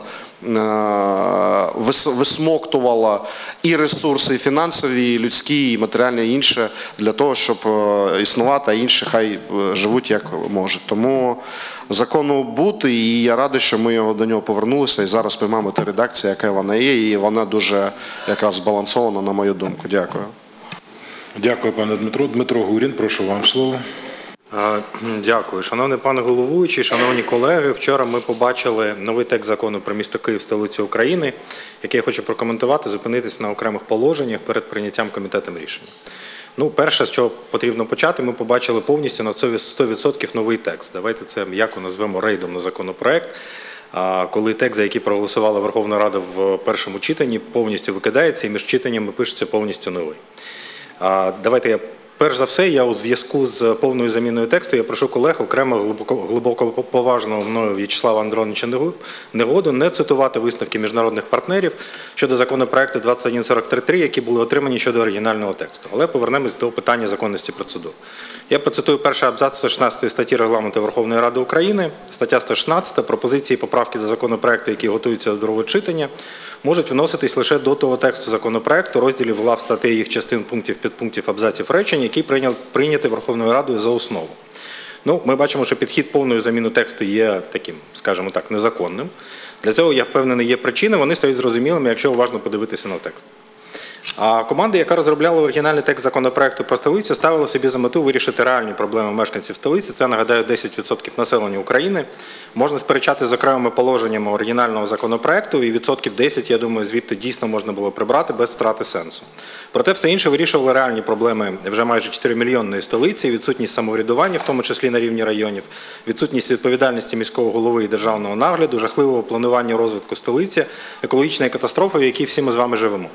висмоктувала і ресурси, і фінансові, і людські, і матеріальні, і інше для того, щоб існувати, а інші хай живуть як можуть. Тому закону бути, і я радий, що ми його до нього повернулися і зараз приймаємо ту редакцію, яка вона є, і вона дуже якраз збалансована, на мою думку. Дякую. Дякую, пане Дмитро. Дмитро Гурін, прошу вам слово. Дякую. Шановний пане головуючий, шановні колеги, вчора ми побачили новий текст закону про місто Київ, столицю України, який я хочу прокоментувати, зупинитися на окремих положеннях перед прийняттям комітетом рішення. Ну, перше, з чого потрібно почати, ми побачили повністю на сто відсотків новий текст. Давайте це м'яко назвемо рейдом на законопроект, коли текст, за який проголосувала Верховна Рада в першому читанні, повністю викидається і між читаннями пишеться повністю новий. Давайте я Перш за все, я у зв'язку з повною заміною тексту, я прошу колег окремо глибоко, глибоко поважного мною В'ячеслава Андроновича Негоду не цитувати висновки міжнародних партнерів щодо законопроекту двадцять один сорок три, які були отримані щодо оригінального тексту. Але повернемось до питання законності процедур. Я процитую перший абзац сто шістнадцятої статті Регламенту Верховної Ради України, стаття сто шістнадцята, пропозиції і поправки до законопроекту, які готуються до другого читання, можуть вноситись лише до того тексту законопроекту, розділів глав статей, їх частин, пунктів, підпунктів, абзаців речень, які прийняті Верховною Радою за основу. Ну, ми бачимо, що підхід повної заміни тексту є таким, скажімо так, незаконним. Для цього, я впевнений, є причини, вони стають зрозумілими, якщо уважно подивитися на текст. А команда, яка розробляла оригінальний текст законопроекту про столицю, ставила собі за мету вирішити реальні проблеми мешканців столиці. Це, нагадаю, десять відсотків населення України. Можна сперечати з окремими положеннями оригінального законопроекту, і відсотків десять, я думаю, звідти дійсно можна було прибрати без втрати сенсу. Проте все інше вирішували реальні проблеми вже майже чотиримільйонної столиці, відсутність самоврядування, в тому числі на рівні районів, відсутність відповідальності міського голови і державного нагляду, жахливого планування розвитку столиці, екологічної катастрофи, в якій всі ми з вами живемо.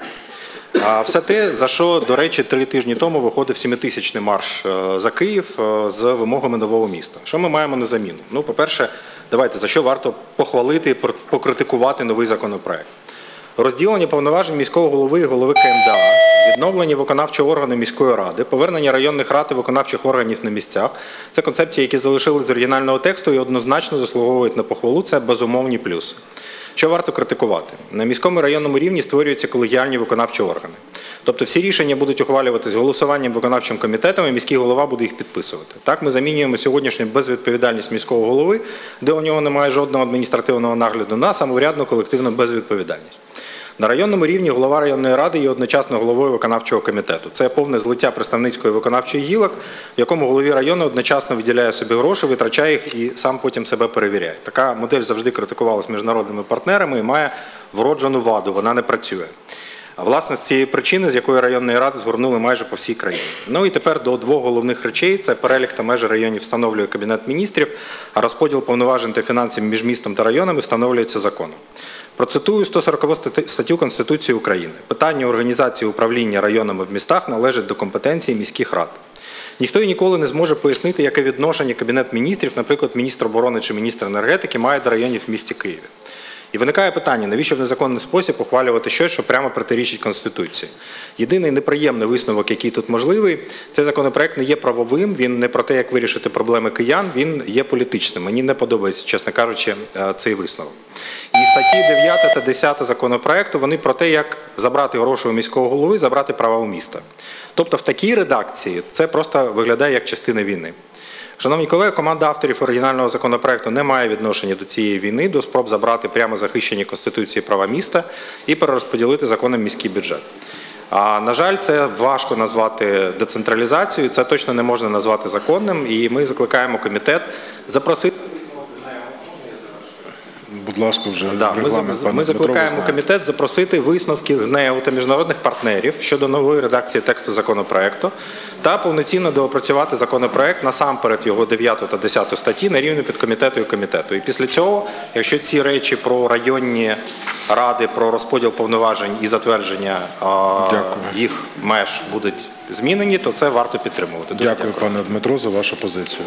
А все те, за що, до речі, три тижні тому виходив сімитисячний марш за Київ з вимогами нового міста. Що ми маємо на заміну? Ну, по-перше, давайте, за що варто похвалити і покритикувати новий законопроект. Розділення повноважень міського голови і голови КМДА, відновлення виконавчого органу міської ради, повернення районних рад і виконавчих органів на місцях – це концепції, які залишились з оригінального тексту і однозначно заслуговують на похвалу, це безумовні плюси. Що варто критикувати? На міському районному рівні створюються колегіальні виконавчі органи. Тобто всі рішення будуть ухвалюватись голосуванням виконавчим комітетом, і міський голова буде їх підписувати. Так ми замінюємо сьогоднішню безвідповідальність міського голови, де у нього немає жодного адміністративного нагляду, на самоврядну колективну безвідповідальність. На районному рівні голова районної ради є одночасно головою виконавчого комітету. Це повне злиття представницької виконавчої гілок, в якому голові району одночасно виділяє собі гроші, витрачає їх і сам потім себе перевіряє. Така модель завжди критикувалась міжнародними партнерами і має вроджену ваду, вона не працює. А власне з цієї причини, з якої районної ради згорнули майже по всій країні. Ну і тепер до двох головних речей. Це перелік та межі районів встановлює Кабінет міністрів, а розподіл повноважень та фінансів між містом та районами встановлюється законом. Процитую сто сорокову статтю Конституції України. Питання організації управління районами в містах належить до компетенції міських рад. ніхто і ніколи не зможе пояснити, яке відношення Кабінет міністрів, наприклад, міністр оборони чи міністр енергетики, має до районів в місті Києві. І виникає питання, навіщо в незаконний спосіб ухвалювати щось, що прямо протирічить Конституції. Єдиний неприємний висновок, який тут можливий, цей законопроект не є правовим, він не про те, як вирішити проблеми киян, він є політичним. Мені не подобається, чесно кажучи, цей висновок. І статті дев'ята та десята законопроекту, вони про те, як забрати гроші у міського голови, забрати права у міста. Тобто в такій редакції це просто виглядає як частина війни. Шановні колеги, команда авторів оригінального законопроекту не має відношення до цієї війни, до спроб забрати прямо захищені Конституцією права міста і перерозподілити законом міський бюджет. А, на жаль, це важко назвати децентралізацією, це точно не можна назвати законним, і ми закликаємо комітет запросити... Будь ласка, вже да, ми, ми, ми закликаємо комітет запросити висновки ГНЕУ та міжнародних партнерів щодо нової редакції тексту законопроекту та повноцінно доопрацювати законопроект насамперед його дев'яту та десяту статті на рівні підкомітету і комітету. І після цього, якщо ці речі про районні ради, про розподіл повноважень і затвердження а, їх меж будуть змінені, то це варто підтримувати. Дуже дякую, дякую, пане Дмитро, за вашу позицію.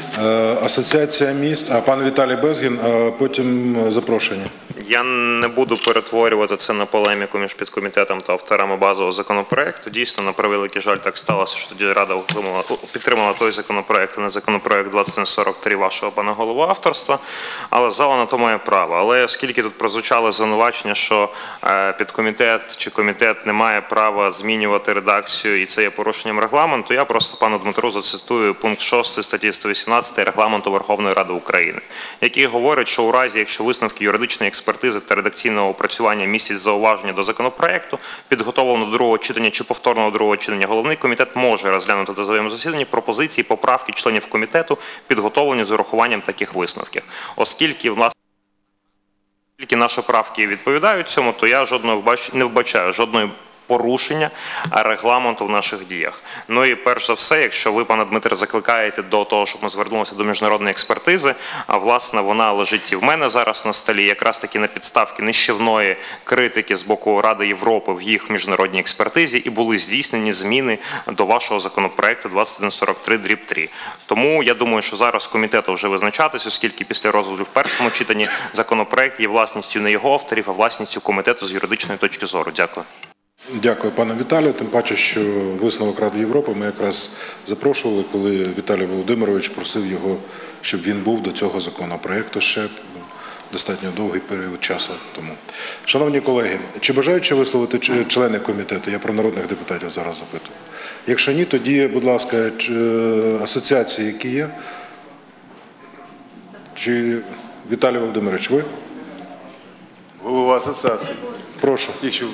Е, Асоціація міст, а пан Віталій Безгін, а потім запрошення. Я не буду перетворювати це на полеміку між підкомітетом та авторами базового законопроекту. Дійсно, на превеликий жаль, так сталося, що тоді Рада підтримала той законопроект, а не законопроект двадцять один сорок три вашого, пана голови, авторства. Але зала на то має право. Але оскільки тут прозвучали звинувачення, що підкомітет чи комітет не має права змінювати редакцію і це є порушенням регламенту, я просто пану Дмитру зацитую пункт шостий статті сто вісімнадцять Регламенту Верховної Ради України, який говорить, що у разі, якщо висновки юридичної експертизи та редакційного опрацювання містять зауваження до законопроекту, підготовлено до другого читання чи повторного другого читання, головний комітет може розглянути на своєму засіданні пропозиції, поправки членів комітету, підготовлені з урахуванням таких висновків. Оскільки, власне, оскільки наші правки відповідають цьому, то я жодного не вбачаю жодної порушення регламенту в наших діях. Ну і перш за все, якщо ви, пане Дмитре, закликаєте до того, щоб ми звернулися до міжнародної експертизи, а власне вона лежить і в мене зараз на столі, якраз таки на підставки нищівної критики з боку Ради Європи в їх міжнародній експертизі, і були здійснені зміни до вашого законопроекту двадцять один сорок три дріб три. Тому я думаю, що зараз комітету вже визначатись, оскільки після розгляду в першому читанні законопроект є власністю не його авторів, а власністю комітету з юридичної точки зору. Дякую. Дякую, пане Віталію. Тим паче, що висновок Ради Європи ми якраз запрошували, коли Віталій Володимирович просив його, щоб він був до цього законопроекту ще достатньо довгий період часу тому. Шановні колеги, чи бажають ще висловити члени комітету? Я про народних депутатів зараз запитую. Якщо ні, тоді, будь ласка, асоціації, які є? Чи Віталій Володимирович, ви? Голова асоціації. Прошу. Якщо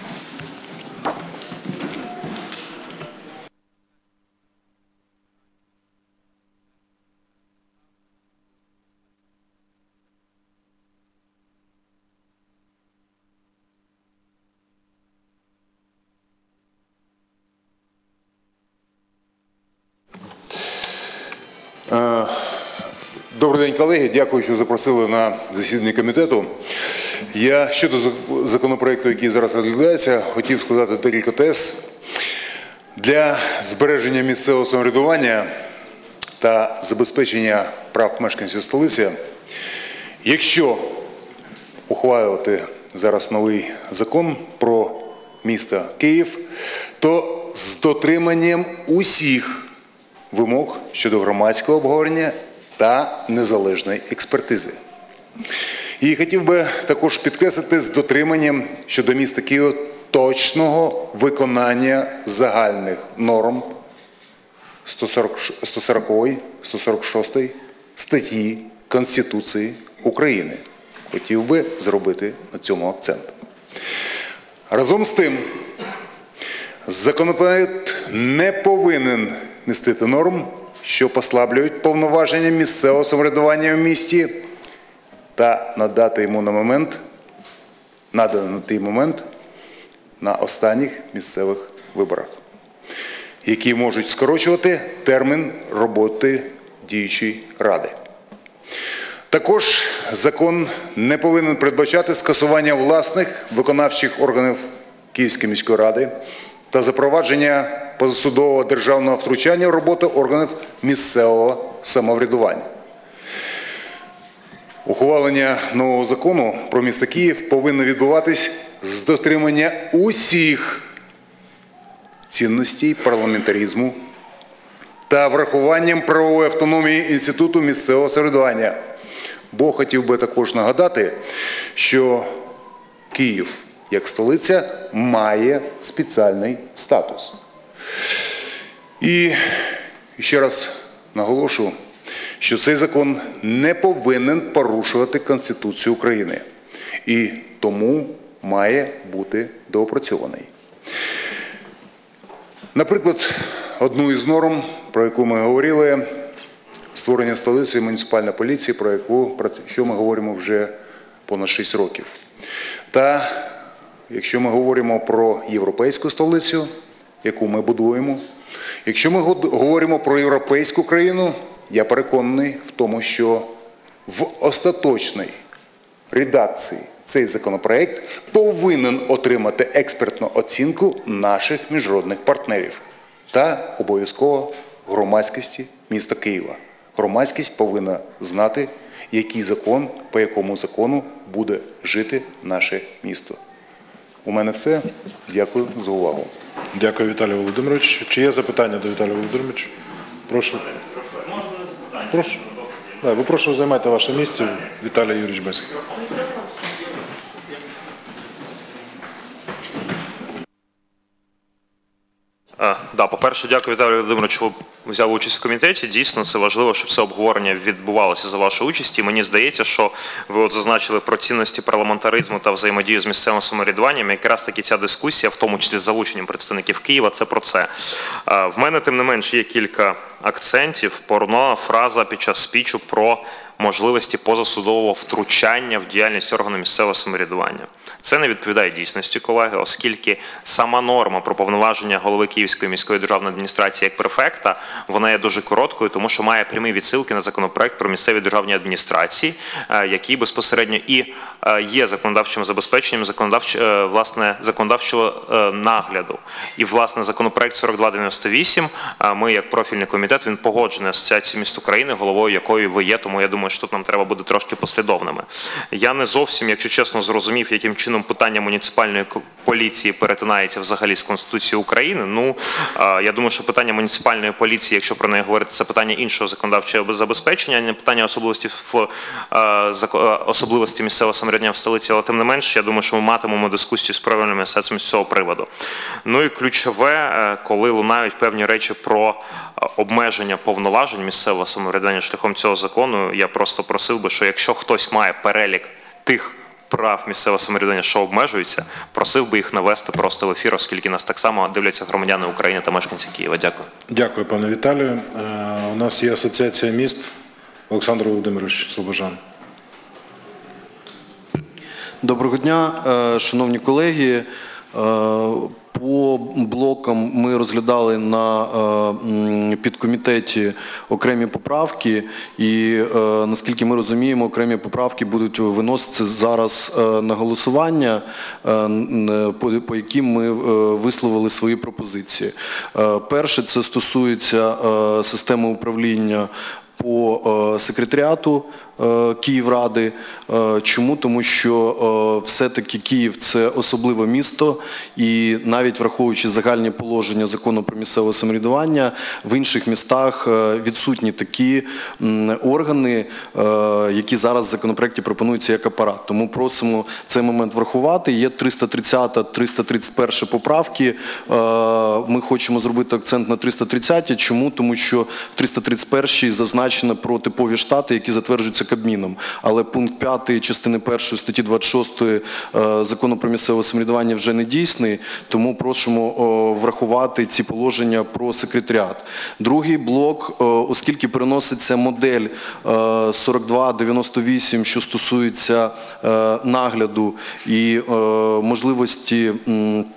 Добрий день, колеги. Дякую, що запросили на засідання комітету. Я щодо законопроекту, який зараз розглядається, хотів сказати декілька тез. Для збереження місцевого самоврядування та забезпечення прав мешканців столиці, якщо ухвалювати зараз новий закон про місто Київ, то з дотриманням усіх вимог щодо громадського обговорення та незалежної експертизи. І хотів би також підкреслити з дотриманням щодо міста Києва точного виконання загальних норм сто сорокової, сто сорок шостої статті Конституції України. Хотів би зробити на цьому акцент. Разом з тим, законопроект не повинен містити норм, що послаблюють повноваження місцевого самоврядування в місті та надати йому на момент, надано на той момент на останніх місцевих виборах, які можуть скорочувати термін роботи діючої ради. Також закон не повинен передбачати скасування власних виконавчих органів Київської міської ради та запровадження позасудового державного втручання в роботу органів місцевого самоврядування. Ухвалення нового закону про місто Київ повинно відбуватись з дотримання усіх цінностей парламентаризму та врахуванням правової автономії Інституту місцевого самоврядування. Бо хотів би також нагадати, що Київ як столиця має спеціальний статус. І ще раз наголошую, що цей закон не повинен порушувати Конституцію України і тому має бути доопрацьований. Наприклад, одну із норм, про яку ми говорили, створення столиці муніципальної поліції, про яку, про що ми говоримо вже понад шість років. Та якщо ми говоримо про європейську столицю, яку ми будуємо, якщо ми говоримо про європейську країну, я переконаний в тому, що в остаточній редакції цей законопроект повинен отримати експертну оцінку наших міжнародних партнерів та обов'язково громадськості міста Києва. Громадськість повинна знати, який закон, по якому закону буде жити наше місто. У мене все. Дякую за увагу. Дякую, Віталій Володимирович. Чи є запитання до Віталія Володимировича? Прошу. Прошу. Да, ви прошу займайте ваше місце. Віталій Юрійович Бесик. Да, по-перше, дякую, Віталію Володимировичу, що ви взяли участь в комітеті. Дійсно, це важливо, щоб це обговорення відбувалося за вашою участі. І мені здається, що ви от зазначили про цінності парламентаризму та взаємодію з місцевим самоврядуванням. Якраз таки ця дискусія, в тому числі з залученням представників Києва, це про це. В мене, тим не менш, є кілька акцентів. Порно фраза під час спічу про можливості позасудового втручання в діяльність органу місцевого самоврядування. Це не відповідає дійсності, колеги, оскільки сама норма про повноваження голови Київської міської державної адміністрації як префекта, вона є дуже короткою, тому що має прямі відсилки на законопроект про місцеві державні адміністрації, який безпосередньо і є законодавчим забезпеченням законодавч, власне, законодавчого нагляду. І, власне, законопроект сорок два дев'яносто вісім, ми як профільний комітет, він погоджений Асоціацією міст України, головою якої ви є, тому я думаю, що тут нам треба бути трошки послідовними. Я не зовсім, якщо чесно, зрозумів, яким чином питання муніципальної поліції перетинається взагалі з Конституцією України. Ну, я думаю, що питання муніципальної поліції, якщо про неї говорити, це питання іншого законодавчого забезпечення, а не питання особливості, в, особливості місцевого самоврядування в столиці, але тим не менш, я думаю, що ми матимемо дискусію з правильними асоціаціями з цього приводу. Ну і ключове, коли лунають певні речі про обмеження повноважень місцевого самоврядування шляхом цього закону, я просто просив би, що якщо хтось має перелік тих прав місцевого самоврядування, що обмежуються, просив би їх навести просто в ефір, оскільки нас так само дивляться громадяни України та мешканці Києва. Дякую. Дякую, пане Віталію. У нас є Асоціація міст. Олександр Володимирович Слобожан. Доброго дня, шановні колеги. По блокам ми розглядали на підкомітеті окремі поправки і, наскільки ми розуміємо, окремі поправки будуть виноситися зараз на голосування, по яким ми висловили свої пропозиції. Перше, це стосується системи управління по секретаріату Київради. Чому? Тому що все-таки Київ – це особливе місто, і навіть враховуючи загальні положення закону про місцеве самоврядування, в інших містах відсутні такі органи, які зараз в законопроекті пропонуються як апарат. Тому просимо цей момент врахувати. Є триста тридцята, триста тридцять перша поправки. Ми хочемо зробити акцент на триста тридцятій. Чому? Тому що в триста тридцять першій зазначено про типові штати, які затверджуються Кабміном. Але пункт п'ятий частини першої статті двадцять шостої закону про місцеве самоврядування вже не дійсний, тому просимо врахувати ці положення про секретаріат. Другий блок, оскільки переноситься модель сорок два дев'яносто вісім, що стосується нагляду і можливості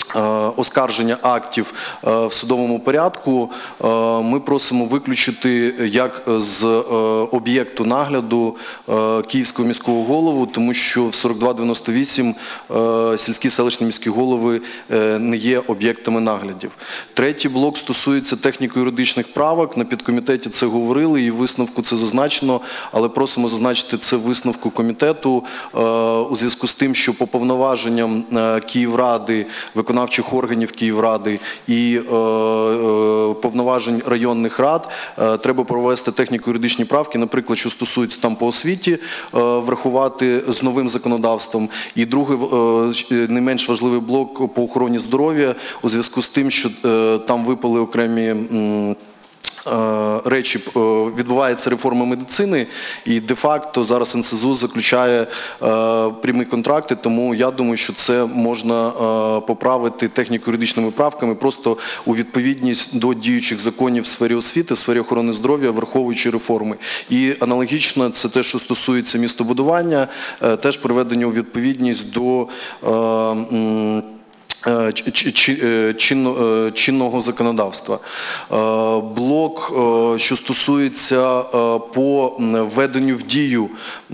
оскарження актів в судовому порядку, ми просимо виключити як з об'єкту нагляду Київського міського голову, тому що в сорок два дев'яносто вісім сільські селищні міські голови не є об'єктами наглядів. Третій блок стосується техніко-юридичних правок. На підкомітеті це говорили і в висновку це зазначено, але просимо зазначити це в висновку комітету у зв'язку з тим, що по повноваженням Київради, виконавчих органів Київради і е, е, повноважень районних рад е, треба провести техніко-юридичні правки, наприклад, що стосується там по освіті, е, врахувати з новим законодавством. І другий, е, не менш важливий блок по охороні здоров'я у зв'язку з тим, що е, там випали окремі м, речі, відбувається реформа медицини і де-факто зараз ен ес зет у заключає прямі контракти, тому я думаю, що це можна поправити техніко-юридичними правками просто у відповідність до діючих законів в сфері освіти, в сфері охорони здоров'я, враховуючи реформи. І аналогічно це те, що стосується містобудування, теж приведення у відповідність до чинного законодавства. Блок, що стосується по введенню в дію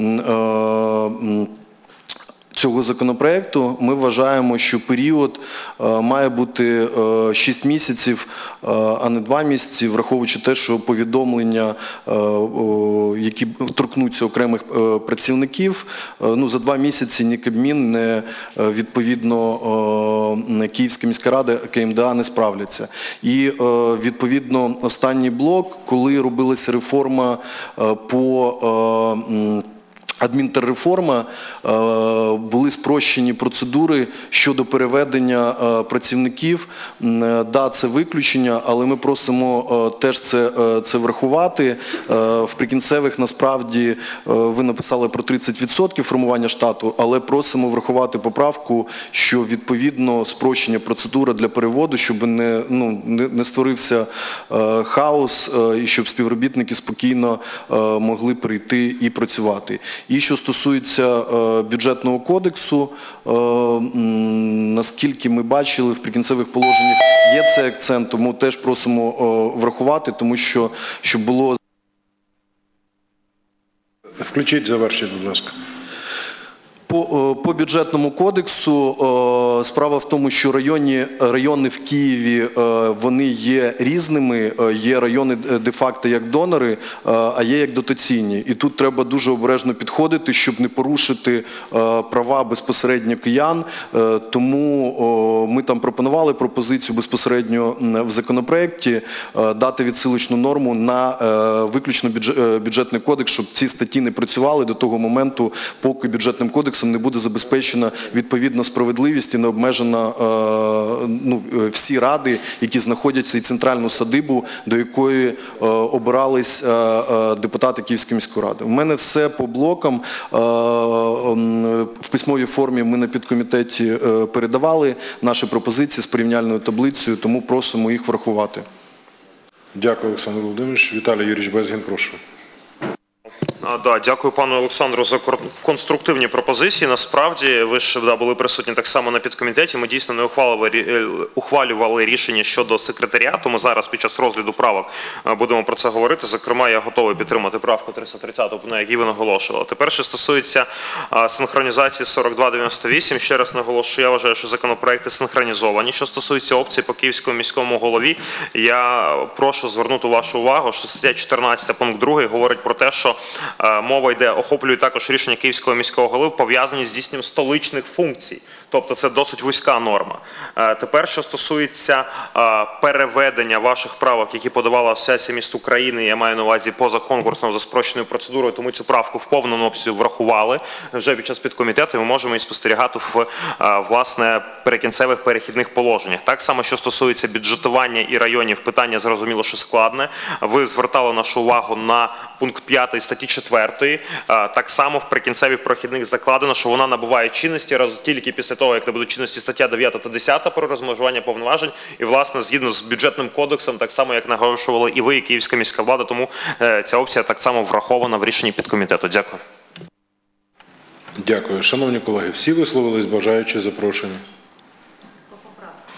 цього законопроекту, ми вважаємо, що період має бути шість місяців, а не два місяці, враховуючи те, що повідомлення, які торкнуться окремих працівників, ну, за два місяці ні Кабмін, ні відповідно Київська міська рада, ка ем де а не справляться. І відповідно останній блок, коли робилася реформа по адмінтерреформа, були спрощені процедури щодо переведення працівників. Да, це виключення, але ми просимо теж це, це врахувати. В прикінцевих, насправді, ви написали про тридцять відсотків формування штату, але просимо врахувати поправку, що відповідно спрощення процедури для переводу, щоб не, ну, не, не створився хаос і щоб співробітники спокійно могли прийти і працювати. І що стосується бюджетного кодексу, наскільки ми бачили, в прикінцевих положеннях є цей акцент, тому теж просимо врахувати, тому що щоб було... Включіть, завершіть, будь ласка. По, по бюджетному кодексу справа в тому, що районі, райони в Києві, вони є різними, є райони де-факто як донори, а є як дотаційні. І тут треба дуже обережно підходити, щоб не порушити права безпосередньо киян. Тому ми там пропонували пропозицію безпосередньо в законопроекті дати відсилочну норму на виключно бюджетний кодекс, щоб ці статті не працювали до того моменту, поки бюджетним кодексом не буде забезпечена відповідна справедливість і не обмежена ну, всі ради, які знаходяться, і центральну садибу, до якої обирались депутати Київської міської ради. У мене все по блокам. В письмовій формі ми на підкомітеті передавали наші пропозиції з порівняльною таблицею, тому просимо їх врахувати. Дякую, Олександр Володимирович. Віталій Юрійович Безгін, прошу. Да, дякую пану Олександру за конструктивні пропозиції. Насправді, ви ж да, були присутні так само на підкомітеті. Ми дійсно не ухвалювали, ухвалювали рішення щодо секретаріату. Ми зараз під час розгляду правок будемо про це говорити. Зокрема, я готовий підтримати правку триста тридцять, на якій ви наголошували. Тепер, що стосується синхронізації сорок два дев'яносто вісім, ще раз наголошую, я вважаю, що законопроекти синхронізовані. Що стосується опцій по Київському міському голові, я прошу звернути вашу увагу, що стаття чотирнадцять пункт другий говорить про те, що мова йде, охоплює також рішення Київського міського голови, пов'язані з здійсненням столичних функцій. Тобто це досить вузька норма. Тепер, що стосується переведення ваших правок, які подавала Асоціація міст України, я маю на увазі поза конкурсом за спрощеною процедурою, тому цю правку в повному обсязі врахували вже під час підкомітету, і ми можемо її спостерігати в, власне, перекінцевих перехідних положеннях. Так само, що стосується бюджетування і районів, питання зрозуміло, що складне. Ви звертали нашу увагу на пункт п'ятий статті четвертої. Так само в прикінцевих прохідних закладено, що вона набуває чинності тільки після того, як набудуть чинності стаття дев'ята та десята про розмежування повноважень. І, власне, згідно з бюджетним кодексом, так само, як наголошували і ви, і Київська міська влада, тому ця опція так само врахована в рішенні підкомітету. Дякую. Дякую. Шановні колеги, всі висловились, бажаючи запрошені?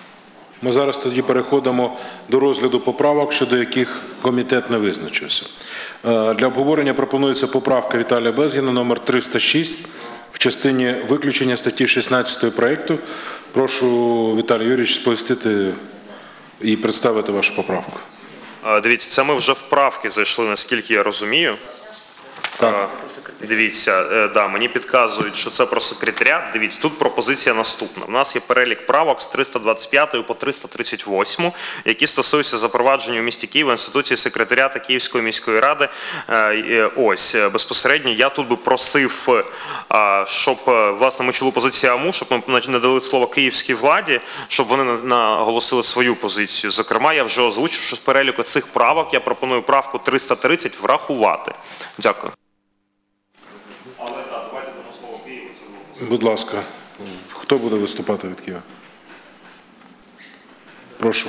Ми зараз тоді переходимо до розгляду поправок, щодо яких комітет не визначився. Е, Для обговорення пропонується поправка Віталія Безгіна номер триста шість в частині виключення статті шістнадцятої проекту. Прошу, Віталій Юрійович, сповістити і представити вашу поправку. Е, Дивіться, це ми вже в правки зайшли, наскільки я розумію. Так. Дивіться, е, да, мені підказують, що це про секретаріат. Дивіться, тут пропозиція наступна. У нас є перелік правок з триста двадцять п'ятої по триста тридцять восьму, які стосуються запровадження у місті Києва інституції секретаріата Київської міської ради. Е, е, Ось, е, безпосередньо я тут би просив, е, щоб, е, власне, ми чули позицію АМУ, щоб ми не дали слово київській владі, щоб вони на- наголосили свою позицію. Зокрема, я вже озвучив, що з переліку цих правок я пропоную правку триста тридцять врахувати. Дякую. Будь ласка, хто буде виступати від Києва? Прошу.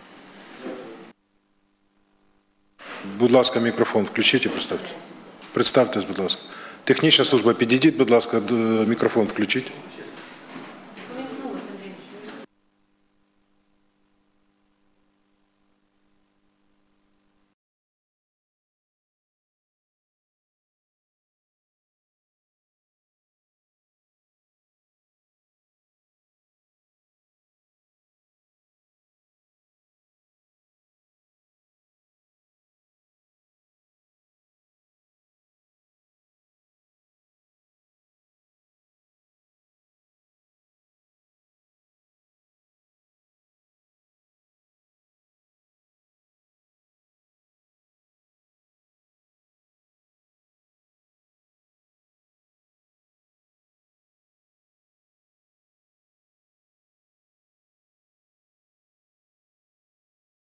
Будь ласка, мікрофон включіть і представте. Представтесь, будь ласка. Технічна служба, підійдіть, будь ласка, д- мікрофон включіть.